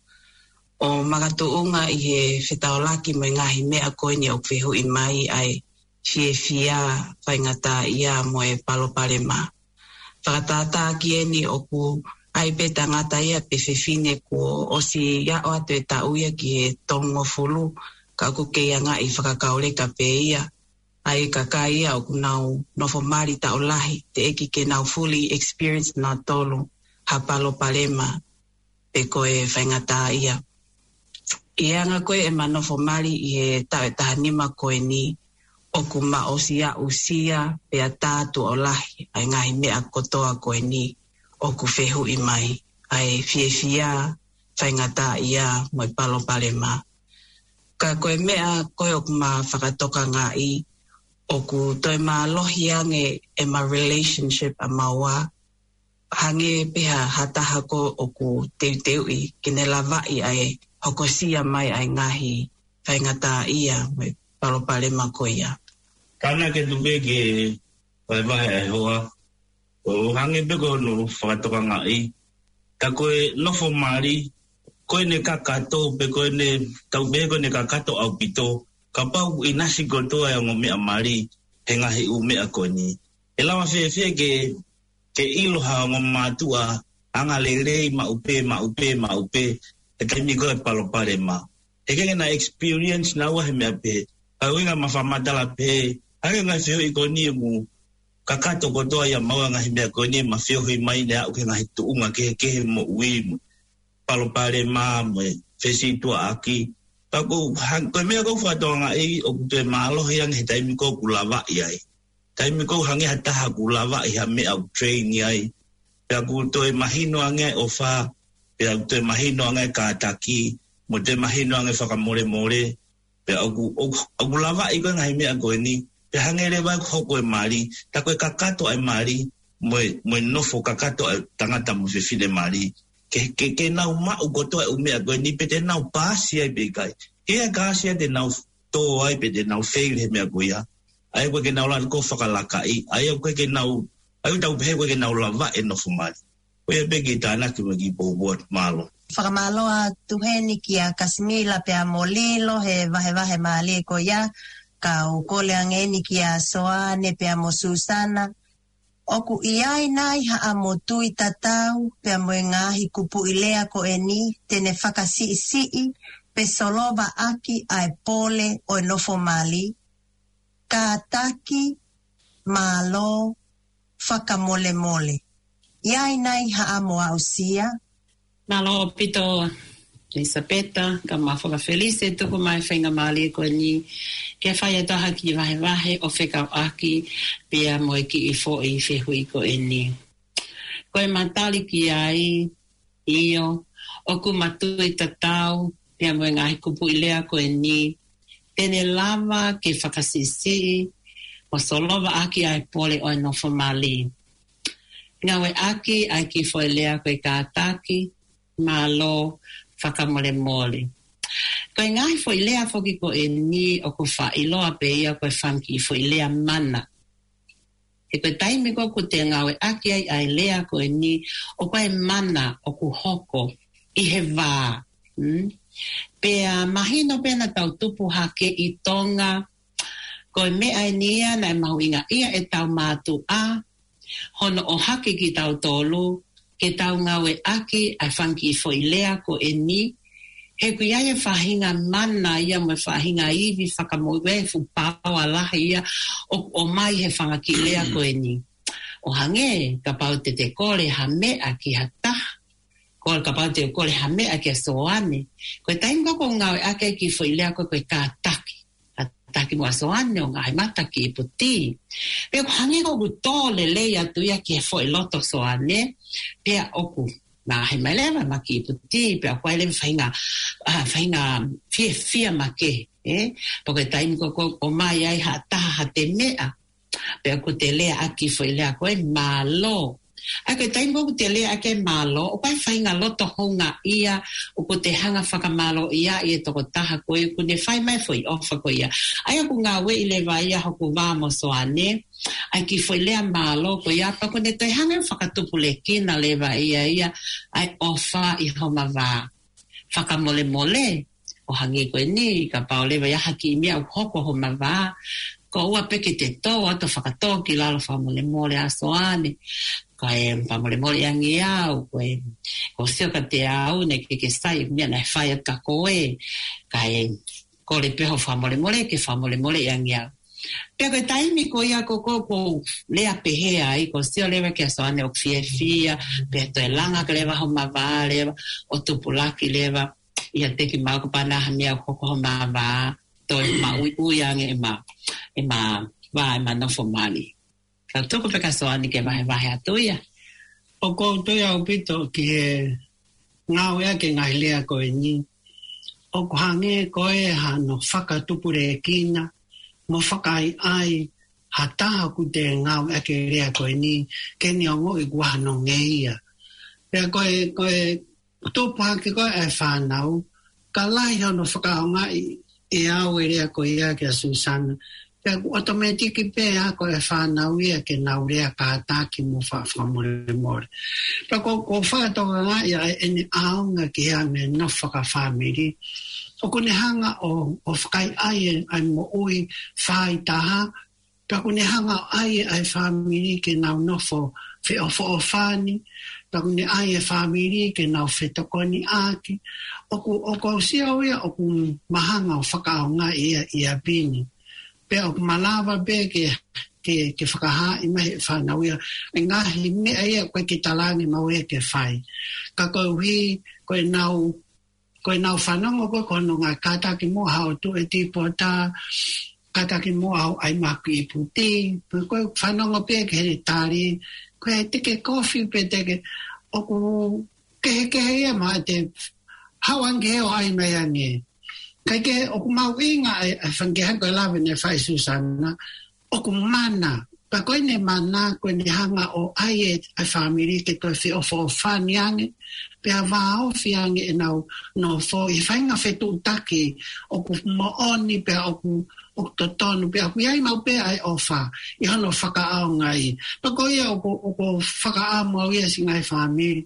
o magatuunga i he whetaolaki mo ngahi mea koe ni o kwehu i mai ai fie fia whaingata ia mo e palopalema. Whakatata ki e ni o ku ai pe tangata ia pe whewhine ko o si ia o atu e tauia ki he tongo fulu ka ku keia nga i whakakaoleka pe ia. Ai kaka ia o ku nau nofo mari taolahi te eki ke nau fully experience na tolu ha palopalema pe koe whaingata ia. Ia nga koe e manofo mari i he tau e tahanima koe ni o ku ma o sia usia pe a tātu o lahi ai ngahi mea kotoa koe ni o ku whehu i mai ai fie fia whaingata ia mo i palo palema. Ka koe mea koe o ku ma whakatoka ngā i o ku toi ma lohi ange e ma relationship a maua hange peha hataha ko o ku teu teu i kine lawai ai hoko sia mai ai ngahi whaingata ia mo i palo palema ko ia. Kana ke tupe ke vai vai ai hoa. O hange beko no whakatoka ngai. Ka koe nofo maari, koe ne kakato, pe koe ne tau beko ne kakato au pito. Ka pau i nasi kotoa e ngo mea maari, he ngahi u mea koe ni. E lawa fie fie ke, ke iloha ngo mātua, anga le rei ma upe, ma upe, ma upe, e kaimi koe palo pare ma. E kenge na experience na ua he mea pe, a uinga mawhamatala pe, hake ngai whio i koe ni mu, kakato kotoa ia maua ngahi mea koe ni ma whio hui mai ne au ke ngahi tuunga kehe kehe mo ui mo, palo pare ma, mo e whesi tua aki. Tako, koe mea kou whatoa ngai, o kutue maalohi ang he taimi kou kulawa iai. Taimi kou hange hataha kulawa i ha mea au train iai. Pea kutue mahino ange o wha, pea kutue mahino ange kātaki, mo te mahino ange whakamore more, pea au kulawa i koe ngahi mea koe ni, pea hange rewa hoko e maari, tako e kakato ai maari, mo e nofo kakato ai tangata mo whiwhine maari. Ke, ke, ke nau mau kotoa e umea koe ni pe te nau pāsi ai pe kai. Ke a kāsia te nau tō ai pe te nau fail he mea koe ia. Ai koe ke nau lani ko whakalaka i. Ai koe ke nau, ai tau pehe koe ke nau lava e nofo mari. Koe e pe ki tāna ki maki pōbuat malo. Whakamaloa tuheni ki a Kasimila pe a Molilo he vahe vahe maali ko ia. Ka ukole angeni ki a Soane pe a mo Susana. Oku iai nai haa mo tui tatau pe mo ngahi kupu ilea ko eni tene whakasi sii pe soloba aki ai pole o nofo mali. Ka taki, malo, whakamole mole. Iai nai haamoa usia. Malo pito Elisabetta, ka mawhaka Felice, tuku mai whainga maali ko ni. Kia whai ataha ki wahe wahe o whekau aki, pia moe ki i fo i whehui ko e ni. Ko e matali ki ai, io, o ku matu i tatau, pia moe ngahi kupu i lea ko e ni. Tene lava ke whakasisi, o solova aki ai pole o e nofo mali. Ngawe aki ai ki fo i lea ko e kātaki, malo, whakamole mole. Ko e ngai fo i lea foki ko e ni o ko wha i loa pe ia ko e whanki fo i lea mana. E koe taime ko ko te ngawe aki ai ai lea ko e ni o ko e mana o ku hoko i he wā. Hmm? Pea mahino pena tau tupu hake i tonga ko e mea e nia na e mahuinga ia e tau mātu a hono o hake ki tau tolu ke tau ngawe aki ai whanki fo i lea ko e ni. He kui aia whahinga mana ia mo whahinga iwi whakamoe fu paua lahi ia o, o mai he whangaki lea ko e ni. O hange, ka pau te te kore ha mea ki ha taha. Kore ka pau te kore ha mea ki a soane. Koe tainga ko ngawe ake ki fo i lea ko koe ka taki. Ka taki mua soane o ngai mata ki i puti. Pea ko hange ko ku tole leia tu ia ki he fo i loto soane. Pea oku. Ma he mai lewa ma ki puti, pia koe lewa whainga, uh, whainga fia fia ma ke, eh? Poko taimi ko ko o mai ai ha taha ha te mea, pia ko te lea aki fwoi lea koe malo. A koe taimi ko te lea ake malo, o koe whainga loto honga ia, o ko te hanga whakamalo ia, ia toko taha koe, ko ne whai mai fwoi ofa koe ia. Aia ko ngā we i lewa ia hoku wāmo soane, ai ki foi lea malo ko ia pa ko ne te hanga whakatupule kina lewa ia ia ai ofa i homa wā whakamole mole o hangi koe ni ka pao lewa ia haki i mea u hoko homa wā ko ua peke te tō ato whakatō ki lalo whamole mole a soane ko e whamole mole angi au ko e ko sio ka te au ne ke ke sai mea na whai at ka koe ka e ko le peho whamole mole ke whamole mole angi au. Pea koe taimi ko ia ko ko ko lea pehea ai, ko sio lewa kia soane o fia fia, pea toi langa ka lewa homa wā lewa, o tupulaki lewa, ia teki mau ko panaha mea koko homa wā, toi ma ui ui ange e ma, e ma wā e ma nofo mali. Ka tuku peka soane ke wahe wahe atu ia. O ko toi au pito ki he ngau ea ke ngai lea koe ni, o ko hange koe hano whakatupure e kina, mo whakai ai ha taha ku te ngau ake rea koe ni ke ni ongo i guahano ngeia. Pea koe, koe, tōpua ke koe e whanau, ka lai hono whakaonga i, i au e rea koe ia ke a Susana. Pea automatiki pea koe e whanau ia ke nau rea ka ataki mo whakamore more. Pea ko, ko whakatoka ngā ia e ni aunga ki hea me no whakawhamiri. O kone hanga o, o whakai ai ai mo ui whai taha, pia kone hanga ai ai whamiri ke nau nofo whi o who o whani, pia kone ai e whamiri ke nau whi tokoni aki, o ku o ko sia oia o ku mahanga o whakao ngā ia ia pini. Pia o ku malawa be ke, ke, ke whakaha i mahi whanau ia, e ngahi mea ia koe ki talangi mau ia ke whai. Ka koe hui, koe nau, koe nau whanongo koe kono ngā kātaki mo hao tu e tipo tā, kātaki mo hao ai maki i puti, koe whanongo pia ke heri tāri, koe teke kofi pe teke, o ku kehe kehe ia maa te hawange o ai mai ange. Kai ke o ku mau inga ai whangeha koe lawe ne whai Susana, o ku mana, pa koe ne mana koe ne hanga o ai e ai whamiri ke koe whi ofo o whani ange, pea wāo whiange e nau no fo i whainga whetu taki o ku mooni pea o ku o totonu pea ku iai mau pea ai ofa i hono whakaao ngai. Pako ia o ku whakaao mau ia si ngai whamiri.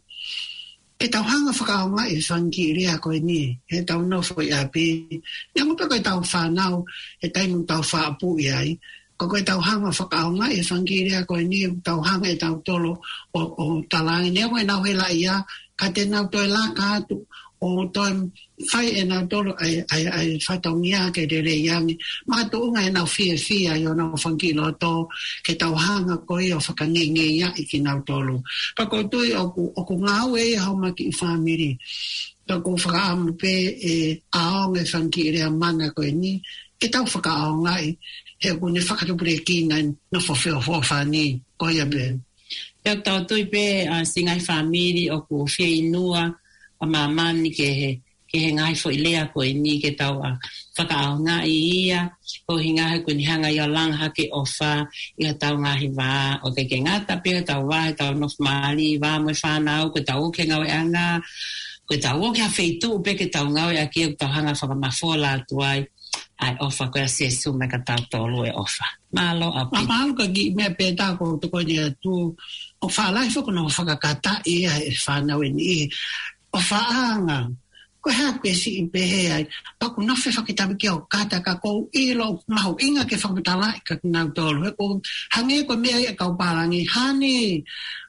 Ke tau hanga whakaao ngai i whangi rea koe ni, he tau nofo i api. Ia mo peko i tau whanau, he taimu tau whaapu i ai. Ko koe tau hanga whakaonga e whangirea koe ni tau hanga e tau tolo o, o talangi. Nea koe nau hela ia ka te nau toi la ka atu, o toi whai e nau tolo ai, ai, ai whatongia ke te rei angi. Mā tu unga e nau fia fia i o nau whankilo tō ke tau hanga koe o whakanenge ia i ki nau tolo. Pa ko tui o ku, o ku ngau e hauma ki i whamiri. Pa ko whakaamu pe e aonga e whanki rea mana koe ni, ke tau whakaaonga i, he ku ne whakatupure kina no whawheo whawhani koe a be. Peo tau tui pe uh, singai whamiri o ku fia inua a mamani ke he, ke he ngai fo ilea koe ni ke tau a whakaaonga i ia, ko hinga he kuni hanga i o langha ke ofa i o tau ngahi wā, o ke ke ngata pe o tau wā, e tau nof maali wā moe whanau, ko tau ke ngau e anga, ko tau o ke ha feitu pe ke tau ngau e aki o tau hanga whakamafola tuai, ai ofa koe a sesu me ka tau tolu e ofa. Malo a pi. Malo ka gi mea pētā ko te koe ni atu, o whaalai whako no whakakata i a e whanau e ni o whaanga. Ko hea koe si i pehe ai, paku nawhi whakitabi ki o kata ka kou ilo mahu inga ke whakatala i ka nau tolu. He ko hange ko mea i a kau parangi, honey,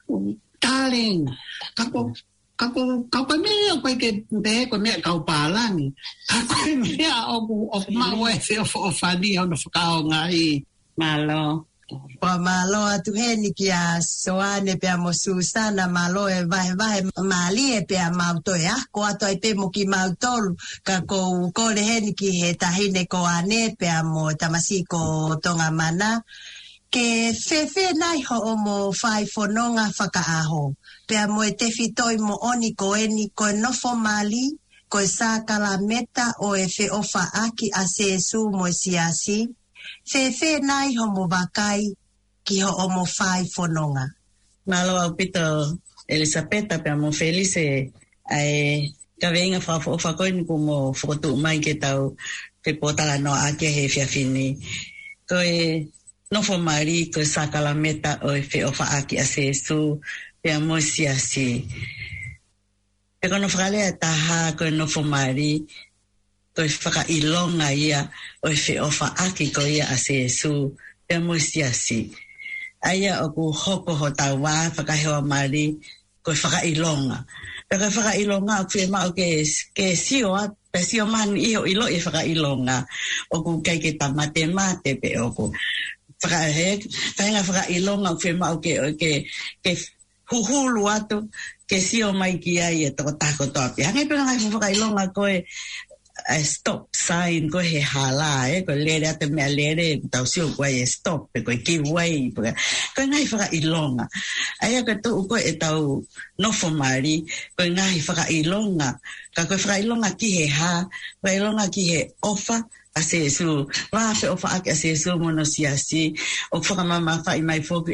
darling, ka ko Kako kako mea koe ke pehe koe mea kau pālangi. Kako mea o ku o maua e whio o whani o na whakaonga i. Malo. Wa malo atu heni ki a soane pea mo Susana malo e vahe vahe mali e pea mauto e ako ato ai pe mo ki mautolu. Ka ko kore heni ki he tahine ko ane pea mo tamasi ko tonga mana. Ke fefe nai ho o mo whai whanonga whakaaho. Pea mo e te fitoi mo oni ko eni ko nofo mali, ko e sākala meta o e fe ofa aki a sesu mo e siasi. Fefe nai ho mo wakai ki ho o mo whai whanonga. Malo au pito Elisabeta pea mo Felice ai ka venga fa ofa ko ni ko mo foto mai ke tau te potala no aki he fiafini. Ko e nofo mali ko e sākala meta o e fe ofa aki a sesu. Pea mo siasi. E kono whakale a taha koe no whamari, koe whakailonga ia o e whiofa aki ko ia a sesu, pea mo siasi. Aia o ku hoko ho tau wā, whakahewa mari, koe whakailonga. Pea koe whakailonga o kwe mao ke, ke sio a, pe sio mani iho ilo i whakailonga, o ku kei ke tamate mate pe o ku. Whakahe, whainga whakailonga o kwe mao ke, ke, ke, huhulu atu ke sio mai ki ai e toko tako topi. Hangai pena ngai whakailonga koe a stop sign koe he hala e, koe lere ate mea lere tau sio koe e stop e koe give way. Koe ngai whakailonga. Aia koe tu koe e tau nofo mari, koe ngai whakailonga. Ka koe whakailonga ki he ha, whakailonga ki he ofa, a sesu, wafe ofa ake a sesu mono siasi, o whakamama whai mai whoki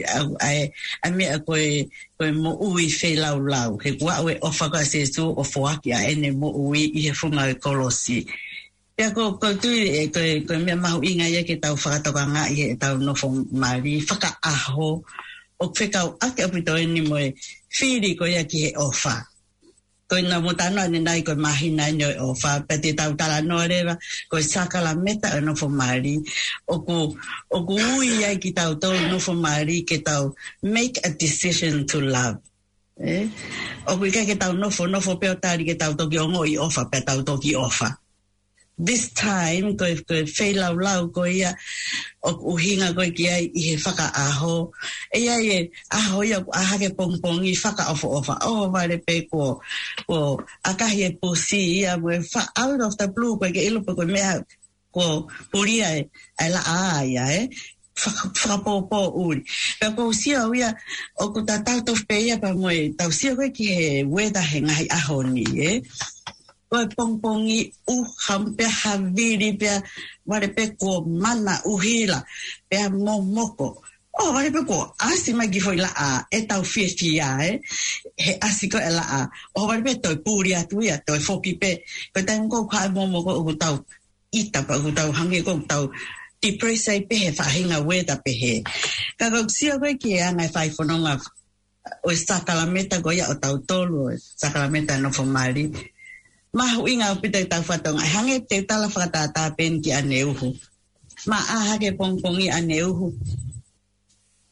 a mea koe, koe mo ui whei lau lau, he kua ue ofa ko a sesu o whoaki a ene mo ui i he whunga e kolosi. Pea ko koe tui e koe, koe mea mahu inga ia ke tau whakatoka ngā i he tau nofo mari, whaka aho, o whekau ake apito eni mo e whiri koe ia ki he ofa. Koe na mutano ane nai koe mahina ino e ofa, peti tau tala noa rewa, koe sakala meta e nofo mari, oku, oku ui ai ki tau tau nofo mari ke tau make a decision to love. Eh? Oku ika ke tau nofo, nofo peo tari ke tau toki ongo i ofa, pe tau toki ofa. This time, koe, koe whei lau lau koe ia, o uhinga koe ki ai i he whaka aho. E ai e aho ia aha ke pongpongi whaka ofo ofa. Oh, vare pe ko, ko akahi e pusi ia, koe out of the blue koe ke ilupa koe mea ko puria e, e la a ia, eh? Whakapopo uri. Pea ko usia uia, o ko ta tau tof pe ia pa moe, tau sia koe ki he weda he ngahi aho ni, eh? Koe pongpongi u hampe haviri pea wale pe ko mana uhila pea momoko. Oh, wale pe ko asi mai gifo ila a e tau fie fia e he asi ko ela a. Oh, wale pe toi puri atu ia toi foki pe. Koe tau ko kwa momoko uku tau ita pa uku tau hangi ko tau depressai pe he whahinga weda pe he. Kako sia koe ki e angai whai whanonga o e sakalameta ko ia o tau tolu o e sakalameta no whamari. Mahu inga o pita i tau whatonga. Hange te tala whakatata pen ki ane uhu. Ma aha ke pongpongi ane uhu.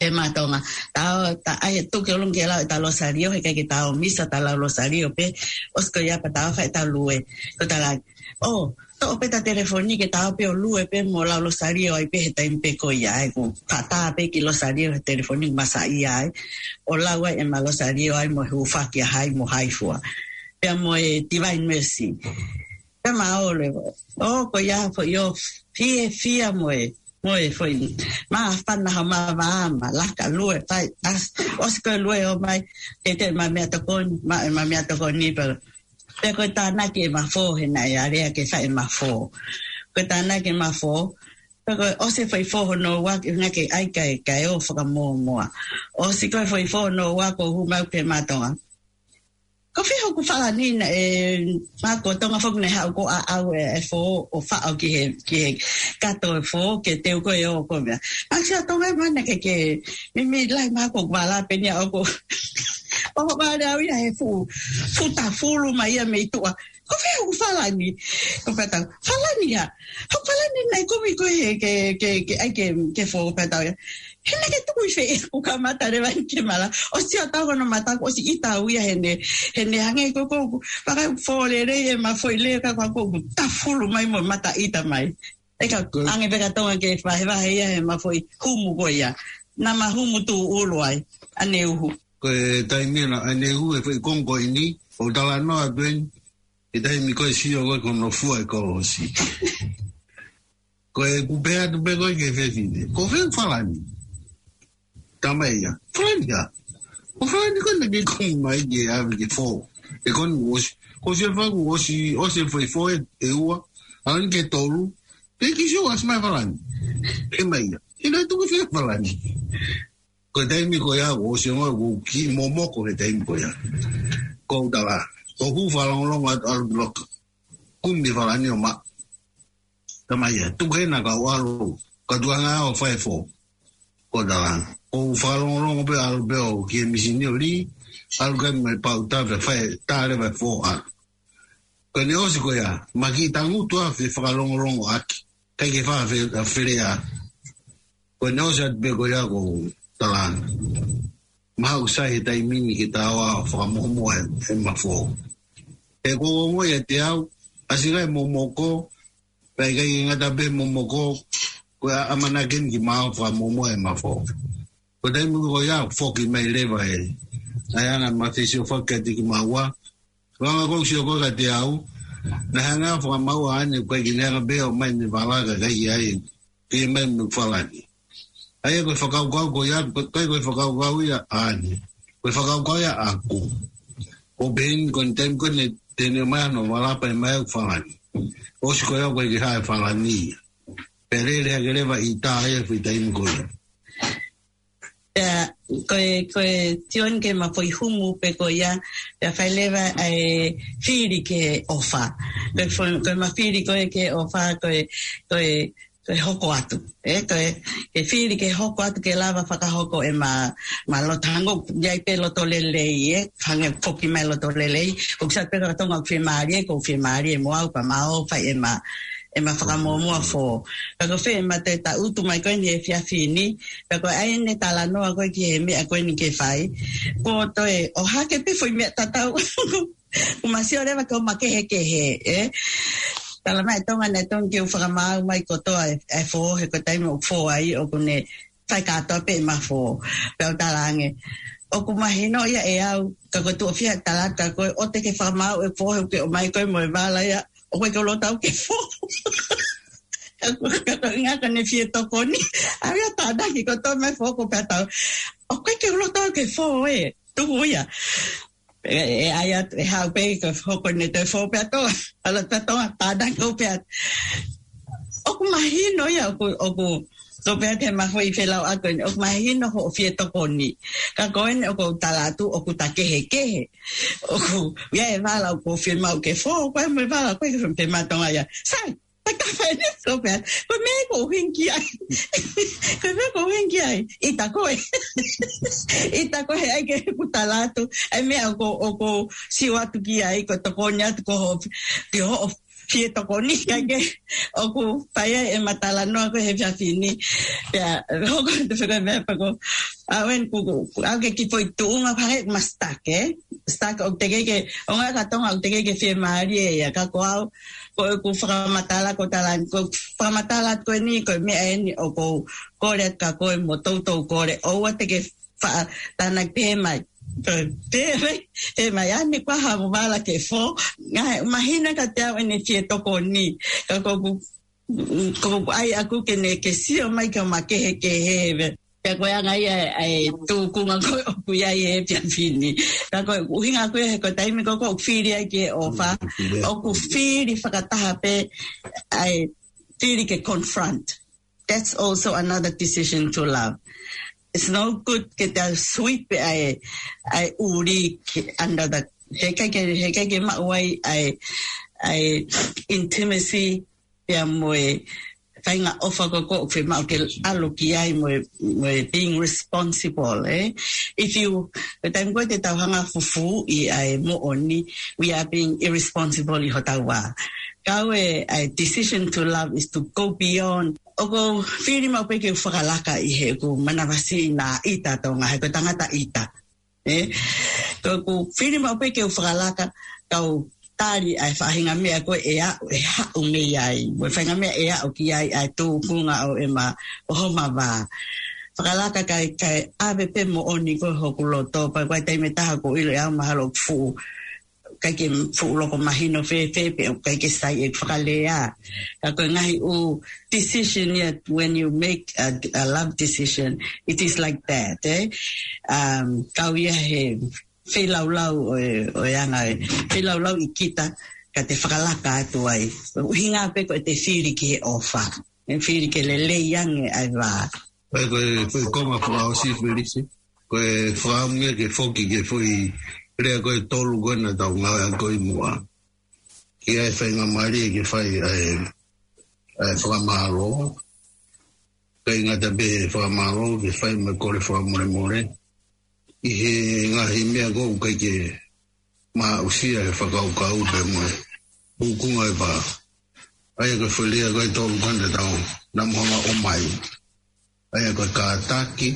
e matonga tao ta ai tu ke long ke la ta Rosario he ke tao misa ta la Rosario pe os ko ya pa ta fa ta lue ko ta la oh to pe ta telefoni ke tao pe lue pe mo la Rosario ai pe ta impe ko ya ai ko ta ta pe ki Rosario telefoni masa ai o la wa e ma Rosario ai mo hu fa ki hai mo hai fu pe mo e divine mercy pe ma ole oh ko ya fo yo fie fie mo e Moi foi ma fanna ha ma ma ma la ka lue pai as os ko lue o mai te te ma me to kon ma ma me to kon ni per te ko ta na ke ma fo he na ya re ke fa ma fo ko ta na ke ma fo ko o se foi fo no wa ke na ke ai kai kai o fa mo mo o si ko foi fo no wa ko hu ma pe ma to ko fi ho ku fa ni na e ma ko to ma fo ne ha ko a a e fo o fa o ki ki ka to fo ke te ko yo ko me a sia to ma na ke ke mi mi lai ma ko ba la pe ni o ko o ba da wi e fu fu ta fu lu ma ia me to ko fi ho ku fa la ni ko pa ta fa la ni ya ho fa la ni na ko mi ko ke ke ke ai ke ke fo pa ta Hena ke tu fe ku ka mata re van ke mala o si ata ko no mata ko si ita wi hene hene hange ko ko para fo le re ma fo le ka ko ko ta fulu mai mo mata ita mai e ka ange be ka to ke fa va he ma fo humu ko ya na ma humu tu ulwai ane uhu ko tai mena ane uhu e fo kongo ini o dala no aben e dai mi ko si o ko no fu e ko si ko e ku be atu be ko ke fe fine ko fe falani Tamaya, Franja. O Franja quando me com mais de ave de fogo. E quando hoje, hoje eu vou hoje, hoje foi foi eu, além que tolo, tem que eu acho mais falando. E meia. E não tu que falando. Quando aí me coia, hoje eu vou que momoco que tem coia. Com da lá. O hu falando longo ao bloco. Como me falando ma. Tamaya, tu que na gawalo, quando anga o foi fo. Com da lá. O falon long be al bel ki misini oli al gam me pauta ve fa tare ve fo a ko ne osi ko ya maki tangu to a fe falon long ak kai ke fa fe feria ko ne osi be ko ya ko talan ma usa he dai mini ki tawa fa mo mo e ma fo e ko mo ye te au asiga mo mo ko pe ga ngata be mo mo ko ko amana gen ki ma fa mo mo e ma fo ko dai mu ko ya foki mai leva e aya na matisi foki ti ki mawa wa ko si ko ka te au na hanga fo mawa ane ko ki na be o mai ni bala ga ga ya e ki mai mu falani aya ko foka ko ko ya ko ko foka ko ya ane ko foka ko ya aku o ben kon tem ko ne tene mai no wala pa mai falani o si ko ya ko ki ha falani pere le ga leva ita e fi dai mu ko Eh, koe, koe tion ke ma foi humu pe ko ya ya faileva e firi ke ofa koe foi koe ma firi koe ke ofa koe koe koe hoko atu e koe ke firi ke hoko atu ke lava whaka hoko e ma ma lotango yai pe loto lelei e whange foki mai loto lelei o kisa pe katonga whimari e ko whimari e moau pa mao fai e ma e ma whakamomoa fō. Pako whi e ma te ta utu mai koe ni e whiawhini, pako ai ne tala noa koe ki he mea koe ni ke whai. Ko toe, o hake pe fwoi mea tatau. Kumasio rewa ko ma kehe kehe, eh? Tala mai tonga ne tonga ki u whakamau mai kotoa e fō, he ko taime o fō ai, o kune whai katoa pe ma fō. Peo talange. O kumahino ia e au, ka kotua whia talata koe, o te ke whakamau e fō, he ke o mai koe mo e wala ia, o koe ka lotau ke fō. Ka inga ka ne fie toko ni. Awia tāna ki koto mai fō ko pia tau. O koe ka lotau ke fō e. Tuku ia. E aia e hau pe ka hoko ne te fō pia toa. Ala tatonga tāna ko pia. O kumahino ia o ku so pia te maho i whelau ako ni. O kumahino ho o fie toko ni. Ka koe ne o ku talatu o ku ta kehe kehe. O ku ia e wala o ku fie mau ke fō. Koe mo e wala koe ke pe matonga ia. Sai! Ta ka whaene so pia. Koe me ko hinki ai. Koe me ko hinki ai. Ita koe. Ita koe ai ke ku talatu. Ai mea o ku siwatu ki ai ko toko ni atu ko ho. Ki ho fie toko ni kage o ku paia e matala no ko he fiafini ya hoko te fere me pako awen ku au ke ki foi tunga pare mastake stake o tege ke o nga ka tonga o tege ke fie mari ya ka ko au ko ku fra matala ko tala ko fra matala ko ni ko me ni o ko ko re ka ko mo to to ko re o wa tege fa tana pe mai Tere, e mai ane kwa hamu wala ke fo, nga mahina ka te au ene fie toko ni, ka koku, koku ai aku ke ne ke sio mai ka makehe ke hewe, ka koe anga ia ai tūkunga koe oku ia i e pia fini, ka koe uhinga koe he koe taimi koko oku whiri ai ke ofa, oku whiri whakataha pe, ai whiri ke confront. That's also another decision to love. It's no good get a sweep I I uri under the heka ke heka ke ma wai I I intimacy ya moe fainga ofa ko ko fe ma ke aloki ai moe moe being responsible eh if you but I'm going to ta hanga fufu I I mo oni we are being irresponsible I hotawa kawe a decision to love is to go beyond Ogo whiri mau pe ke whakalaka I he ko manawasi na ita tonga he ko tangata ita. Eh? Ko ku whiri mau pe ke whakalaka kau tari ai whahinga mea ko e a e ha o me ai. Mo whahinga mea e a o ki ai ai tū kunga o e ma o homa wā. Whakalaka kai kai awe pe mo oni ko hoku loto pa kai teime taha ko ilo e au mahalo fu. Kai ke fuuloko mahino fe fe pe kai ke sai e whakalea. Ka koe ngahi u decision yet when you make a, a love decision, it is like that, eh? Um, kau ia he fe lau lau o o yanga e fe lau lau I kita ka te whakalaka atu ai. Uhinga pe ko te whiri ki he ofa. E whiri ke le le yange ai wā. Koe koe koe koma whao si whirisi. Koe whao mea ke whoki ke whui rea koe tolu koe na tau ngā koe mua. Ki ai whainga maari ke whai ai ai whamaro. Kai ngā te be whamaro ke whai me kore whamore more. I he ngahi mea kou kai ke maa usia he whakau kau te moe. Ukunga e pā. Ai koe whalia koe tolu koe na tau na mohanga o mai. Ai koe kātaki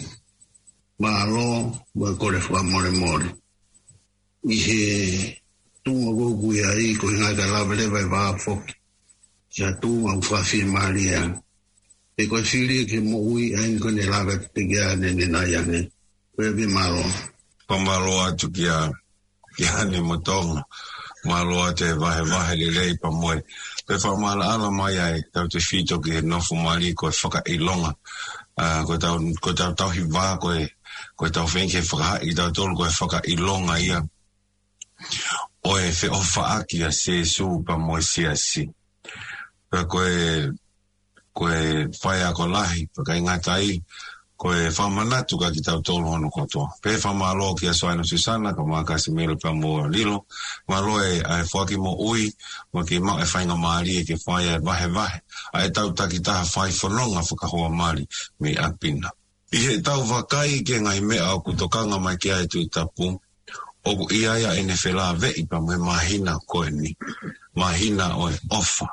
maaro me kore whamore more. I he tunga koku ia I ko hinga ka labele vai wā whoki. Kia tunga uwhawhi maria. E koe whiri ke mo ui ain kone lawe te kia ane ne nai ane. Koe vi maro. Pamaro atu kia kia ane motonga. Maro ate vahe vahe le lei pa moe. Koe whamala ala mai ai tau te whito ki he nofu mari koe whaka ilonga. Koe tau koe tau tau hi wā koe koe tau whenke whakaha I tau tolu koe whaka ilonga ia. O e fe ofa aki a se su pa mo si asi. Pa koe koe whai ako lahi, pa kai ngatai, koe whamanatu ka ki tau tolu hono kotoa. Pe whamalo ki a soaino Susana, ka maa kasi mele pa mo lilo, ma loe a e whaki mo ui, ma ki maa e whainga maari e ke whai e vahe vahe, a e tau taki taha whai whanonga whakahoa maari me apina. I he tau wakai ke ngai mea o kutokanga mai ki ai tui tapu, oku iaia ene whela vei pa me mahina koe ni. Mahina o e ofa.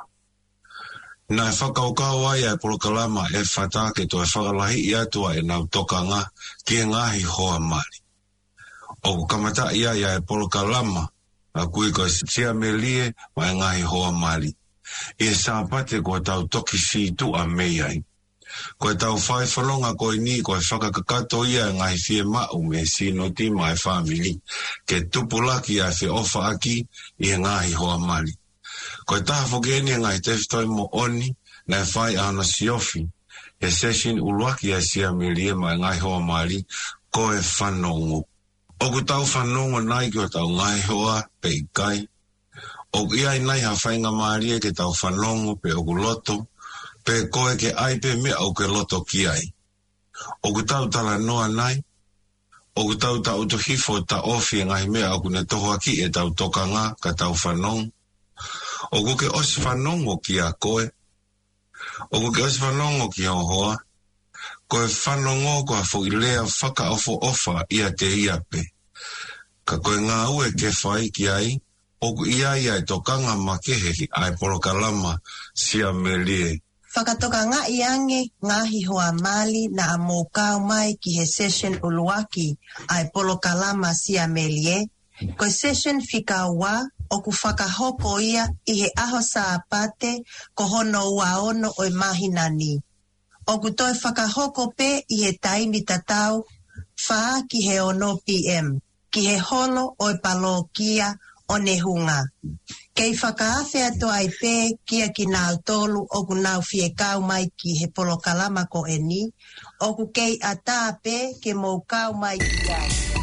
Nā e whakaukau ai e polokalama e whatake to e whakalahi I atua e nau tokanga ki e ngahi hoa mari. Oku kamata iaia e polokalama a kui ko sia melie ma e ngahi hoa mari. I e sāpate ko tau toki si tu a mei ai. Ko e tau whai whanonga koe ni ko e whakakakato ia e ngahi fie mau me sino ti ma e whamili. Ke tupulaki a whi ofa aki I e ngahi hoa mari. Ko e taha whogeni e ngai teftoi mo oni na e whai ana siofi. E session uluaki a sia milie ma e ngai hoa mari ko e whanongo. Oku tau whanongo nai ki o tau ngai hoa pe I kai. Oku ia I nai ha whainga maari e ke tau whanongo pe oku loto. Pe koe ke ai pe mea au ke loto ki ai. Oku tau tala noa nai. Oku tau ta utohifo ta ofi e ngai mea au kune toho aki e tau tokanga ka tau whanongo. Oku ke osi whanongo ki a koe. Oku ke osi whanongo ki a hoa. Koe whanongo ko a whogilea whaka ofo ofa ia te ia pe. Ka koe ngā ue ke whai ki ai. o ku ia ia e tokanga ma kehe ai polokalama sia melie. Whakatoka ngā iange ngahi hoa mali na a mōkau mai ki he session uluaki ai polokalama sia melie. Ko session whika wā o ku whakahoko ia i he aho sa apate ko hono ua ono o mahinani. O ku toi whakahoko pe i he taimi tatau wha ki he ono P M, ki he holo o palokia o nehunga. Kei whakaafe ato ai pe kia ki nāu tolu o ku nāu whiekau mai ki he polokalama ko eni, o ku kei ata pe ke mōkau mai ki ai.